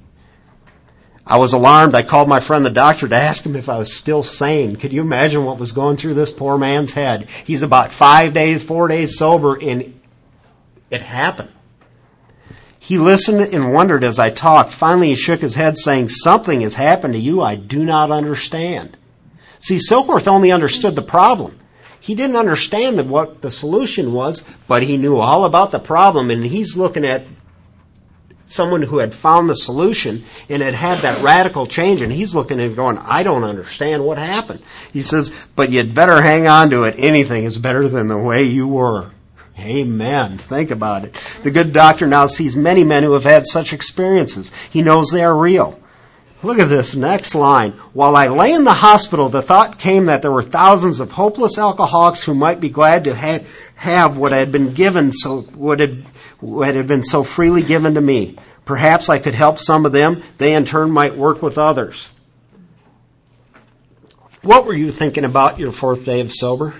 I was alarmed. I called my friend the doctor to ask him if I was still sane. Could you imagine what was going through this poor man's head? He's about five days, four days sober, and it happened. He listened and wondered as I talked. Finally, he shook his head saying, something has happened to you I do not understand. See, Silkworth only understood the problem. He didn't understand what the solution was, but he knew all about the problem, and he's looking at someone who had found the solution and had had that radical change, and he's looking and going, I don't understand what happened. He says, but you'd better hang on to it. Anything is better than the way you were. Amen. Think about it. The good doctor now sees many men who have had such experiences. He knows they are real. Look at this next line. While I lay in the hospital, the thought came that there were thousands of hopeless alcoholics who might be glad to ha- have what had been given, so what had, what had been so freely given to me. Perhaps I could help some of them. They in turn might work with others. What were you thinking about your fourth day of sober?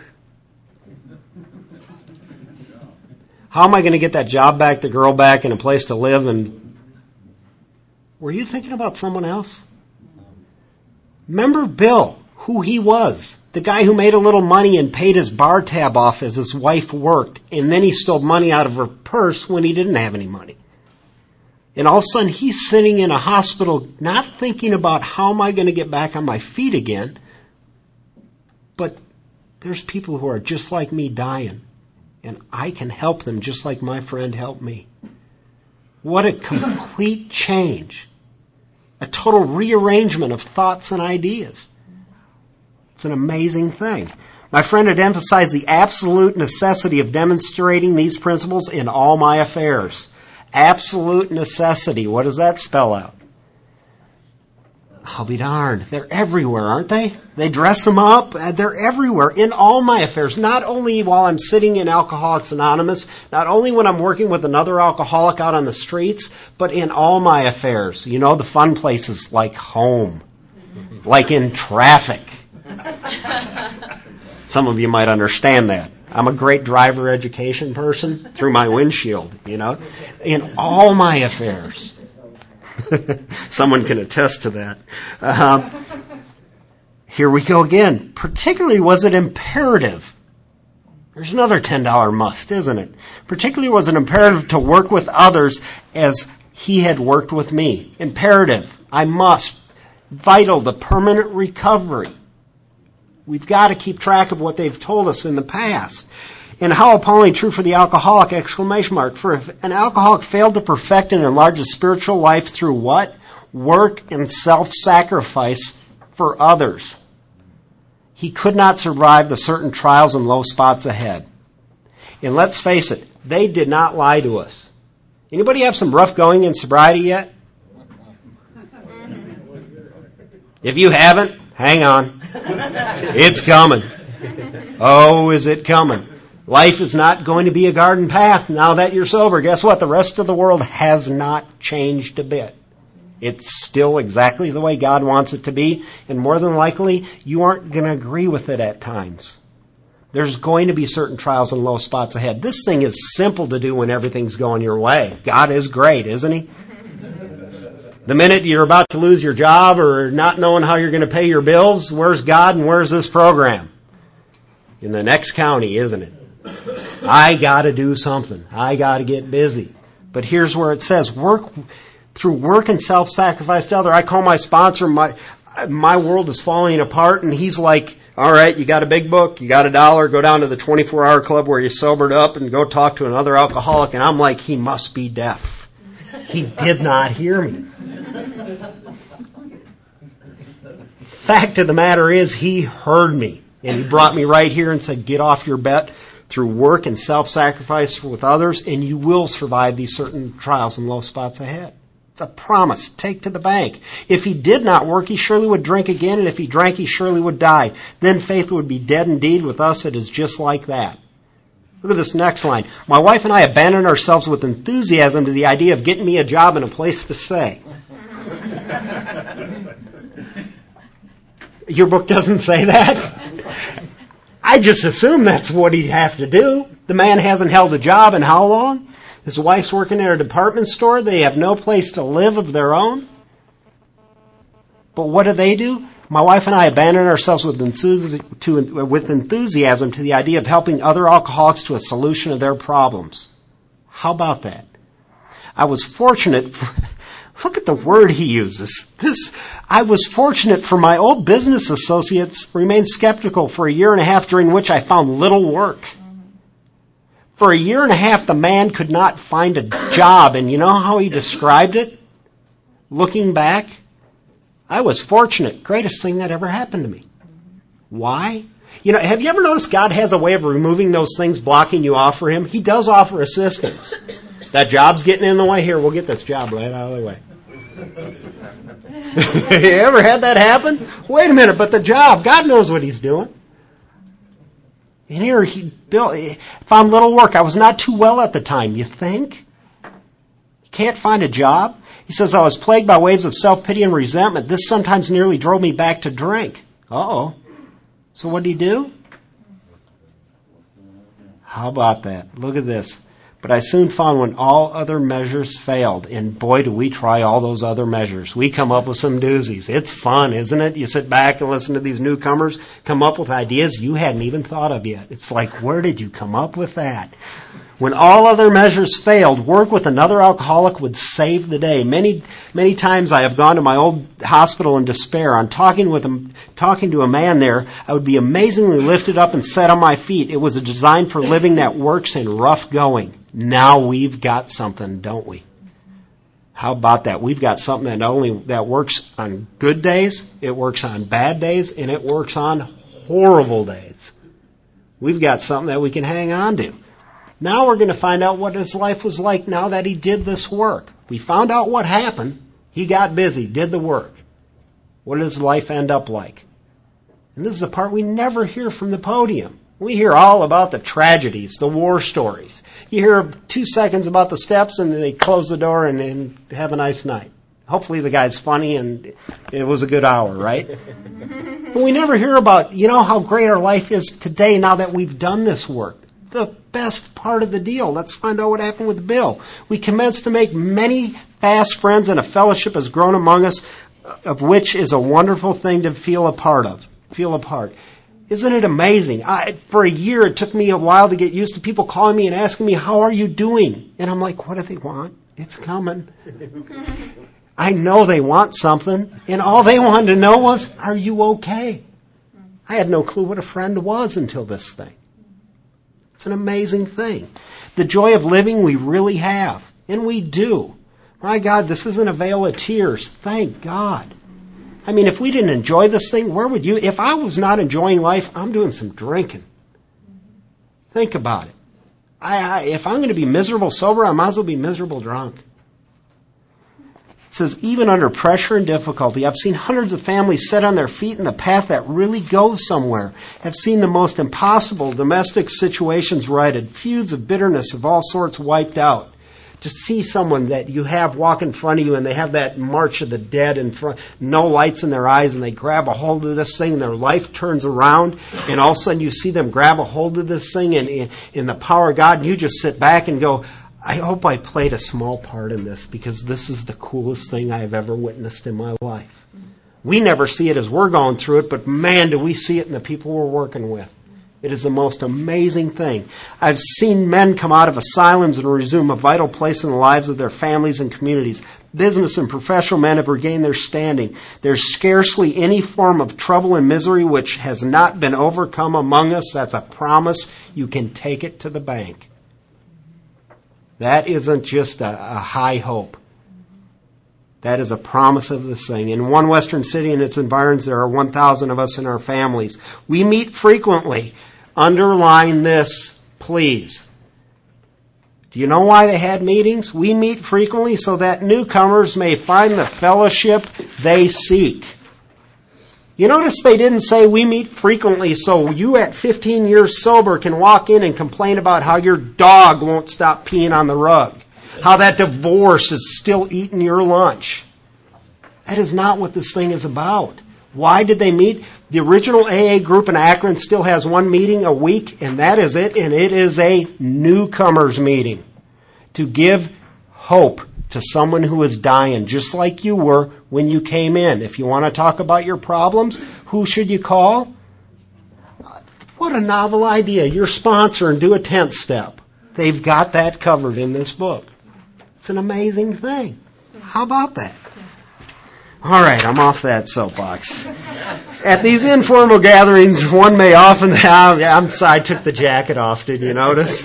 How am I going to get that job back, the girl back, and a place to live? And were you thinking about someone else? Remember Bill, who he was. The guy who made a little money and paid his bar tab off as his wife worked. And then he stole money out of her purse when he didn't have any money. And all of a sudden he's sitting in a hospital not thinking about how am I going to get back on my feet again. But there's people who are just like me dying. And I can help them just like my friend helped me. What a complete change. A total rearrangement of thoughts and ideas. It's an amazing thing. My friend had emphasized the absolute necessity of demonstrating these principles in all my affairs. Absolute necessity. What does that spell out? I'll be darned. They're everywhere, aren't they? They dress them up. They're everywhere in all my affairs. Not only while I'm sitting in Alcoholics Anonymous, not only when I'm working with another alcoholic out on the streets, but in all my affairs. You know, the fun places like home, like in traffic. Some of you might understand that. I'm a great driver education person through my windshield, you know, in all my affairs. Someone can attest to that. Uh, here we go again. Particularly was it imperative. There's another ten dollars must, isn't it? Particularly was it imperative to work with others as he had worked with me. Imperative. I must. Vital. The permanent recovery. We've got to keep track of what they've told us in the past. And how appallingly true for the alcoholic, exclamation mark. For if an alcoholic failed to perfect and enlarge his spiritual life through what? Work and self-sacrifice for others. He could not survive the certain trials and low spots ahead. And let's face it, they did not lie to us. Anybody have some rough going in sobriety yet? If you haven't, hang on. It's coming. Oh, is it coming? Life is not going to be a garden path now that you're sober. Guess what? The rest of the world has not changed a bit. It's still exactly the way God wants it to be, and more than likely, you aren't going to agree with it at times. There's going to be certain trials and low spots ahead. This thing is simple to do when everything's going your way. God is great, isn't He? The minute you're about to lose your job or not knowing how you're going to pay your bills, where's God and where's this program? In the next county, isn't it? I got to do something. I got to get busy. But here's where it says, work through work and self-sacrifice to other. I call my sponsor, my my world is falling apart, and he's like, all right, you got a big book, you got a dollar, go down to the twenty-four hour club where you're sobered up and go talk to another alcoholic. And I'm like, he must be deaf. He did not hear me. Fact of the matter is, he heard me. And he brought me right here and said, get off your bet through work and self-sacrifice with others, and you will survive these certain trials and low spots ahead. It's a promise. Take to the bank. If he did not work, he surely would drink again, and if he drank, he surely would die. Then faith would be dead indeed. With us, it is just like that. Look at this next line. My wife and I abandoned ourselves with enthusiasm to the idea of getting me a job and a place to stay. Your book doesn't say that? I just assume that's what he'd have to do. The man hasn't held a job in how long? His wife's working at a department store. They have no place to live of their own. But what do they do? My wife and I abandoned ourselves with enthusiasm to, with enthusiasm to the idea of helping other alcoholics to a solution of their problems. How about that? I was fortunate... For, look at the word he uses. This, I was fortunate for my old business associates remained skeptical for a year and a half, during which I found little work. For a year and a half, the man could not find a job. And you know how he described it? Looking back, I was fortunate. Greatest thing that ever happened to me. Why? You know, have you ever noticed God has a way of removing those things blocking you off for Him? He does offer assistance. That job's getting in the way. Here, we'll get this job right out of the way. You ever had that happen? Wait a minute, but the job, God knows what He's doing. And here he built, he found little work. I was not too well at the time. You think? You can't find a job? He says, I was plagued by waves of self-pity and resentment. This sometimes nearly drove me back to drink. Uh-oh. So what did he do? How about that? Look at this. But I soon found when all other measures failed, and boy, do we try all those other measures. We come up with some doozies. It's fun, isn't it? You sit back and listen to these newcomers come up with ideas you hadn't even thought of yet. It's like, where did you come up with that? When all other measures failed, work with another alcoholic would save the day. Many, many times I have gone to my old hospital in despair. On talking with him, talking to a man there, I would be amazingly lifted up and set on my feet. It was a design for living that works in rough going. Now we've got something, don't we? How about that? We've got something that not only that works on good days, it works on bad days, and it works on horrible days. We've got something that we can hang on to. Now we're going to find out what his life was like now that he did this work. We found out what happened. He got busy, did the work. What did his life end up like? And this is the part we never hear from the podium. We hear all about the tragedies, the war stories. You hear two seconds about the steps and then they close the door and, and have a nice night. Hopefully the guy's funny and it was a good hour, right? But we never hear about, you know, how great our life is today now that we've done this work. The best part of the deal. Let's find out what happened with Bill. We commenced to make many fast friends, and a fellowship has grown among us, of which is a wonderful thing to feel a part of. Feel a part. Isn't it amazing? I, for a year, it took me a while to get used to people calling me and asking me, how are you doing? And I'm like, what do they want? It's coming. I know they want something, and all they wanted to know was, are you okay? I had no clue what a friend was until this thing. It's an amazing thing. The joy of living we really have, and we do. My God, this isn't a veil of tears. Thank God. I mean, if we didn't enjoy this thing, where would you? If I was not enjoying life, I'm doing some drinking. Think about it. I, I, if I'm going to be miserable sober, I might as well be miserable drunk. It says, even under pressure and difficulty, I've seen hundreds of families set on their feet in the path that really goes somewhere. I've seen the most impossible domestic situations righted, feuds of bitterness of all sorts wiped out. To see someone that you have walk in front of you and they have that march of the dead in front, no lights in their eyes, and they grab a hold of this thing and their life turns around, and all of a sudden you see them grab a hold of this thing and in, in the power of God, and you just sit back and go, I hope I played a small part in this, because this is the coolest thing I've ever witnessed in my life. We never see it as we're going through it, but man, do we see it in the people we're working with. It is the most amazing thing. I've seen men come out of asylums and resume a vital place in the lives of their families and communities. Business and professional men have regained their standing. There's scarcely any form of trouble and misery which has not been overcome among us. That's a promise. You can take it to the bank. That isn't just a, a high hope. That is a promise of this thing. In one Western city and its environs, there are one thousand of us in our families. We meet frequently. Underline this, please. Do you know why they had meetings? We meet frequently so that newcomers may find the fellowship they seek. You notice they didn't say we meet frequently so you at fifteen years sober can walk in and complain about how your dog won't stop peeing on the rug. How that divorce is still eating your lunch. That is not what this thing is about. Why did they meet? The original A A group in Akron still has one meeting a week, and that is it, and it is a newcomers meeting to give hope to someone who is dying, just like you were when you came in. If you want to talk about your problems, who should you call? What a novel idea. Your sponsor, and do a tenth step. They've got that covered in this book. It's an amazing thing. How about that? All right, I'm off that soapbox. At these informal gatherings, one may often have... I'm sorry, I took the jacket off. Did you notice?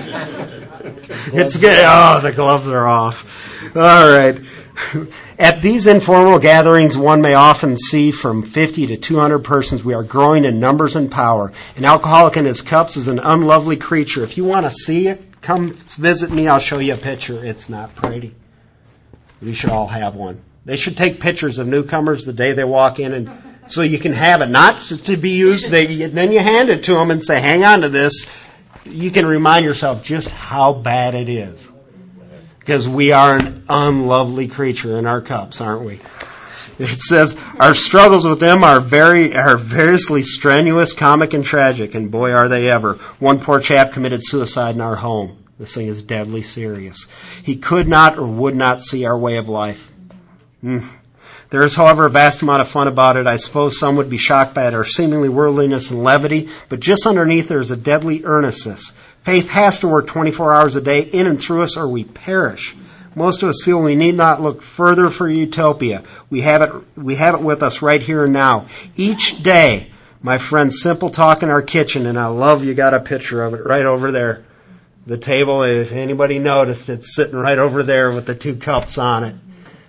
It's good. Oh, the gloves are off. All right. At these informal gatherings, one may often see from fifty to two hundred persons. We are growing in numbers and power. An alcoholic in his cups is an unlovely creature. If you want to see it, come visit me. I'll show you a picture. It's not pretty. We should all have one. They should take pictures of newcomers the day they walk in, and so you can have it, not to be used. They, then you hand it to them and say, hang on to this. You can remind yourself just how bad it is. Because we are an unlovely creature in our cups, aren't we? It says, our struggles with them are very, are variously strenuous, comic, and tragic, and boy are they ever. One poor chap committed suicide in our home. This thing is deadly serious. He could not or would not see our way of life. Mm. There is, however, a vast amount of fun about it. I suppose some would be shocked by our seemingly worldliness and levity, but just underneath there is a deadly earnestness. Faith has to work twenty-four hours a day in and through us, or we perish. Most of us feel we need not look further for utopia. We have it, we have it with us right here and now. Each day, my friend, simple talk in our kitchen, and I love you got a picture of it right over there. The table, if anybody noticed, it's sitting right over there with the two cups on it.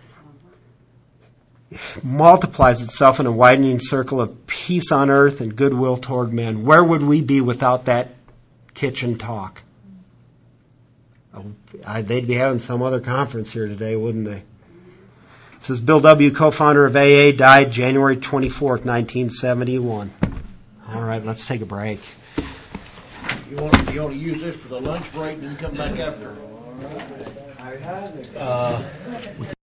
Multiplies itself in a widening circle of peace on earth and goodwill toward men. Where would we be without that kitchen talk? Oh, I, they'd be having some other conference here today, wouldn't they? It says Bill W., co-founder of A A, died January twenty-fourth, nineteen seventy-one. All right, let's take a break. You want, you want to use this for the lunch break and then come back after? Uh,